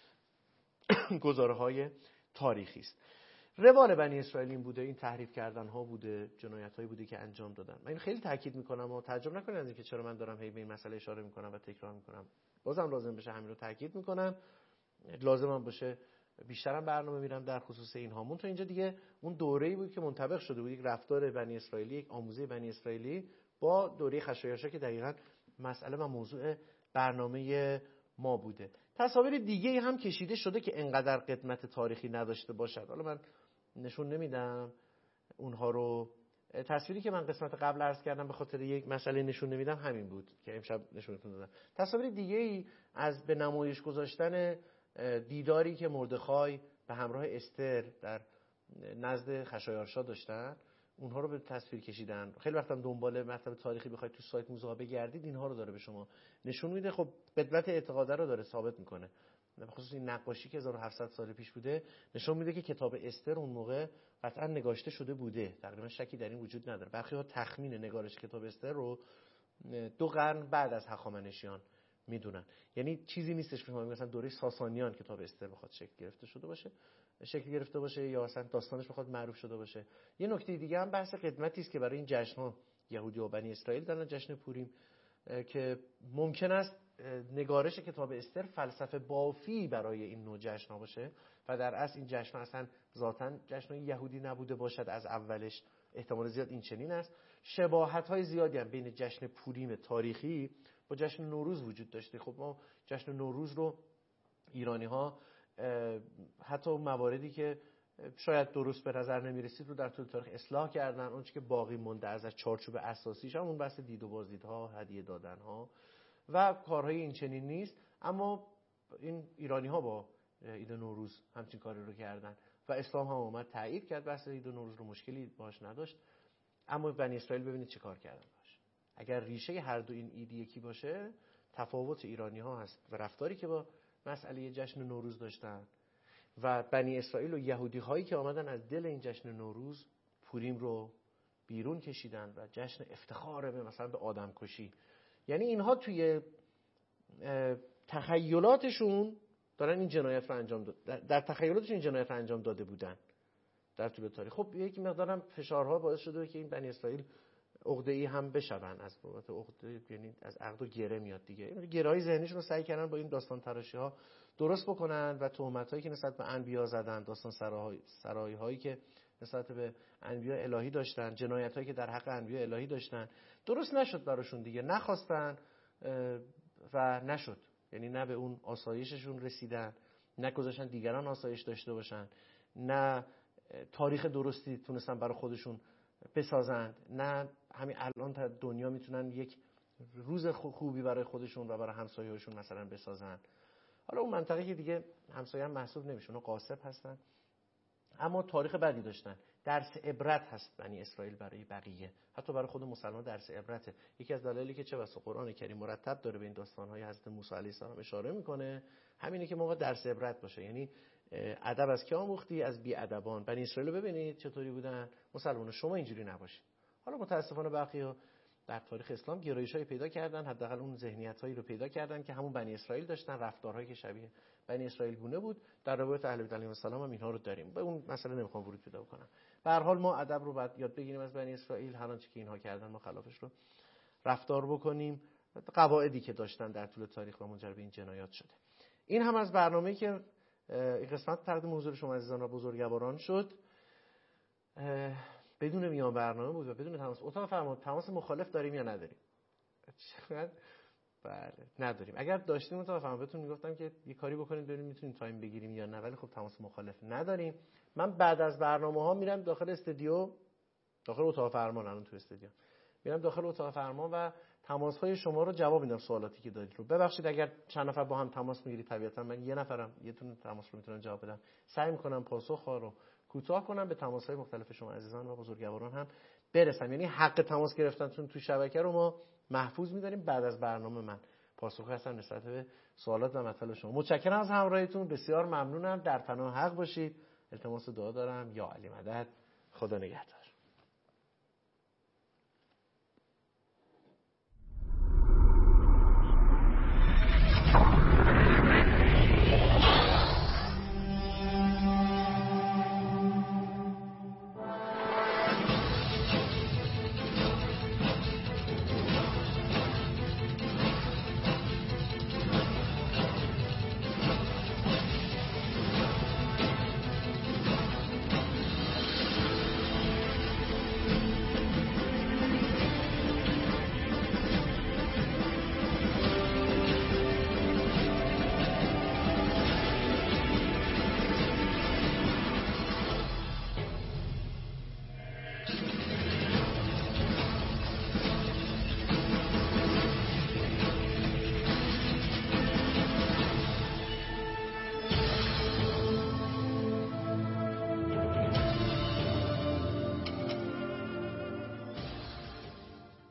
گزاره‌های تاریخی است. روال بنی اسرائیل این بوده، این تحریف کردن ها بوده، جنایت هایی بوده که انجام دادن. من این خیلی تاکید میکنم و تعجب نکنید از اینکه چرا من دارم هی به این مسئله اشاره میکنم و تکرار میکنم. بازم لازم بشه همین رو تاکید میکنم، لازم هم باشه بیشترم برنامه میرم در خصوص این هامون. تا اینجا دیگه اون دوره‌ای بود که منطبق شده بود، یک رفتار بنی اسرائیلی، یک آموزه بنی اسرائیلی با دوره خشایارشا که دقیقاً مسئله و موضوع برنامه ما بوده. تصاویر دیگه‌ای هم کشیده شده که انقدر قدمت تاریخی نداشته باشد. حالا من نشون نمیدم اونها رو. تصویری که من قسمت قبل عرض کردم به خاطر یک مسئله نشون نمیدم همین بود که امشب نشونتون دادم. تصاویر دیگه‌ای از به نمایش گذاشتن دیداری که مردخای به همراه استر در نزد خشایارشا داشتن، اونها رو به تصویر کشیدن. خیلی وقتم دنبال مطلب تاریخی بخواید تو سایت موزه ها بگردید اینها رو داره به شما نشون میده. خب قدمت اعتقاده رو داره ثابت میکنه. به خصوص این نقاشی که هزار و هفتصد سال پیش بوده نشون میده که کتاب استر اون موقع قطعا نگاشته شده بوده، تقریبا شکی در این وجود نداره. برخی‌ها تخمین نگارش کتاب استر رو دو قرن بعد از هخامنشیان میدونن، یعنی چیزی نیستش که مثلا دوره ساسانیان کتاب استر بخواد شکل گرفته شده باشه شکل گرفته باشه یا اصلا داستانش بخواد معروف شده باشه. یه نکته دیگه هم بحث قدمتی است که برای این جشن‌ها یهودی و بنی اسرائیل دارن، جشن پوریم، که ممکن است نگارش کتاب استر فلسفه بافی برای این نوع جشن‌ها باشه و در اصل این جشن اصلا ذاتاً جشن یهودی نبوده باشد از اولش. احتمال زیاد این چنین است. شباهت‌های زیادی هم بین جشن پوریم تاریخی با جشن نوروز وجود داشته. خب ما جشن نوروز رو ایرانی‌ها حتی مواردی که شاید درست به نظر نمی‌رسید رو در طول تاریخ اصلاح کردن. اون چیزی که باقی مونده از چارچوب اساسیش هم اون بحث دید و بازدیدها، هدیه دادن‌ها و کارهای این چنین نیست. اما این ایرانی‌ها با عید نوروز همچین کاری رو کردن و اسلام هم اومد تایید کرد بحث عید نوروز رو، مشکلی باش نداشت. اما بنی اسرائیل ببینید چه کار کردن باش. اگر ریشه هر دو این عید یکی باشه، تفاوت ایرانی‌ها هست و رفتاری که با مسئله جشن نوروز داشتن و بنی اسرائیل و یهودی هایی که آمدن از دل این جشن نوروز پوریم رو بیرون کشیدن و جشن افتخار به مثلا به آدم کشی. یعنی اینها توی تخیلاتشون دارن این جنایت رو انجام داد، در تخیلاتشون این جنایت رو انجام داده بودن در طول تاریخ. خب یک مقدارم فشارها باعث شده که این بنی اسرائیل عقده‌ای هم بشون، از بابت عقده، یعنی از عقد و گره میاد دیگه. گره‌های ذهنیشون رو سعی کردن با این داستان تراشی‌ها درست بکنن و تهمتایی که نسبت به انبیا زدن، داستان سرای سرایی‌هایی که نسبت به انبیا الهی داشتن، جنایتایی که در حق انبیا الهی داشتن، درست نشد براشون دیگه. نخواستن و نشد. یعنی نه به اون آسایششون رسیدن، نه گذاشتن دیگران آسایش داشته باشن، نه تاریخ درستی تونستن برای خودشون بسازند، نه همین الان تا دنیا میتونن یک روز خوبی برای خودشون و برای همسایه‌هاشون مثلا بسازن. حالا اون منطقه که دیگه همسایه هم محسوب نمیشون، قاصب هستن، اما تاریخ بدی داشتن. درس عبرت هست بنی اسرائیل برای بقیه، حتی برای خود مسلمان درس عبرته. یکی از دلایلی که چه بسا قرآن کریم مرتب داره به این داستان‌های حضرت موسی علیه السلام اشاره میکنه، همینه که موقع درس عبرت باشه. یعنی ادب از کی آموختی؟ از بی ادبان. بنی اسرائیل ببینید چطوری بودن، مسلمان شما اینجوری نباشید. حالا متاسفانه بقیه در تاریخ اسلام گرایش‌های پیدا کردن، حداقل اون ذهنیت‌هایی رو پیدا کردن که همون بنی اسرائیل داشتن، رفتارهایی که شبیه بنی اسرائیل گونه بود. در روایت اهل بیت علیهم السلام هم اینها رو داریم. به اون مسئله نمیخوام ورود پیدا کنم. به هر حال ما ادب رو باید یاد بگیریم از بنی اسرائیل، هر آنچه که اینها کردن ما خلافش رو رفتار بکنیم. قواعدی که داشتن در طول تاریخ و منجر به این جنایات شده. این هم از برنامه‌ای که این قسمت تقدیم حضور شما عزیزان و بزرگواران شد. بدون میان برنامه بود و بدون تماس. اتاق فرمان تماس مخالف داریم یا نداریم؟ چقدر بله نداریم. اگر داشتیم اتاق فرمان بهتون میگفتم که یه کاری بکنید ببینیم میتونیم تایم بگیریم یا نه، ولی خب تماس مخالف نداریم. من بعد از برنامه‌ها میرم داخل استودیو، داخل اتاق فرمان، الان تو استودیو میرم داخل اتاق فرمان و تماس‌های شما رو جواب میدم، سوالاتی که دارید رو. ببخشید اگر چند نفر با هم تماس میگیرید، طبیعتا من یه نفرم یه تونه تماس رو میتونم جواب بدم. سعی میکنم پاسخ‌ها رو کوتاه کنم، به تماس‌های مختلف شما عزیزان و بزرگواران هم برسم. یعنی حق تماس گرفتنتون تو شبکه رو ما محفوظ می‌داریم. بعد از برنامه من پاسخ هستم نسبت به سوالات و مطالب شما. متشکرم از همراهیتون، بسیار ممنونم. در پناه حق باشید. التماس دعا دارم. یا علی مدد. خدا نگهدار.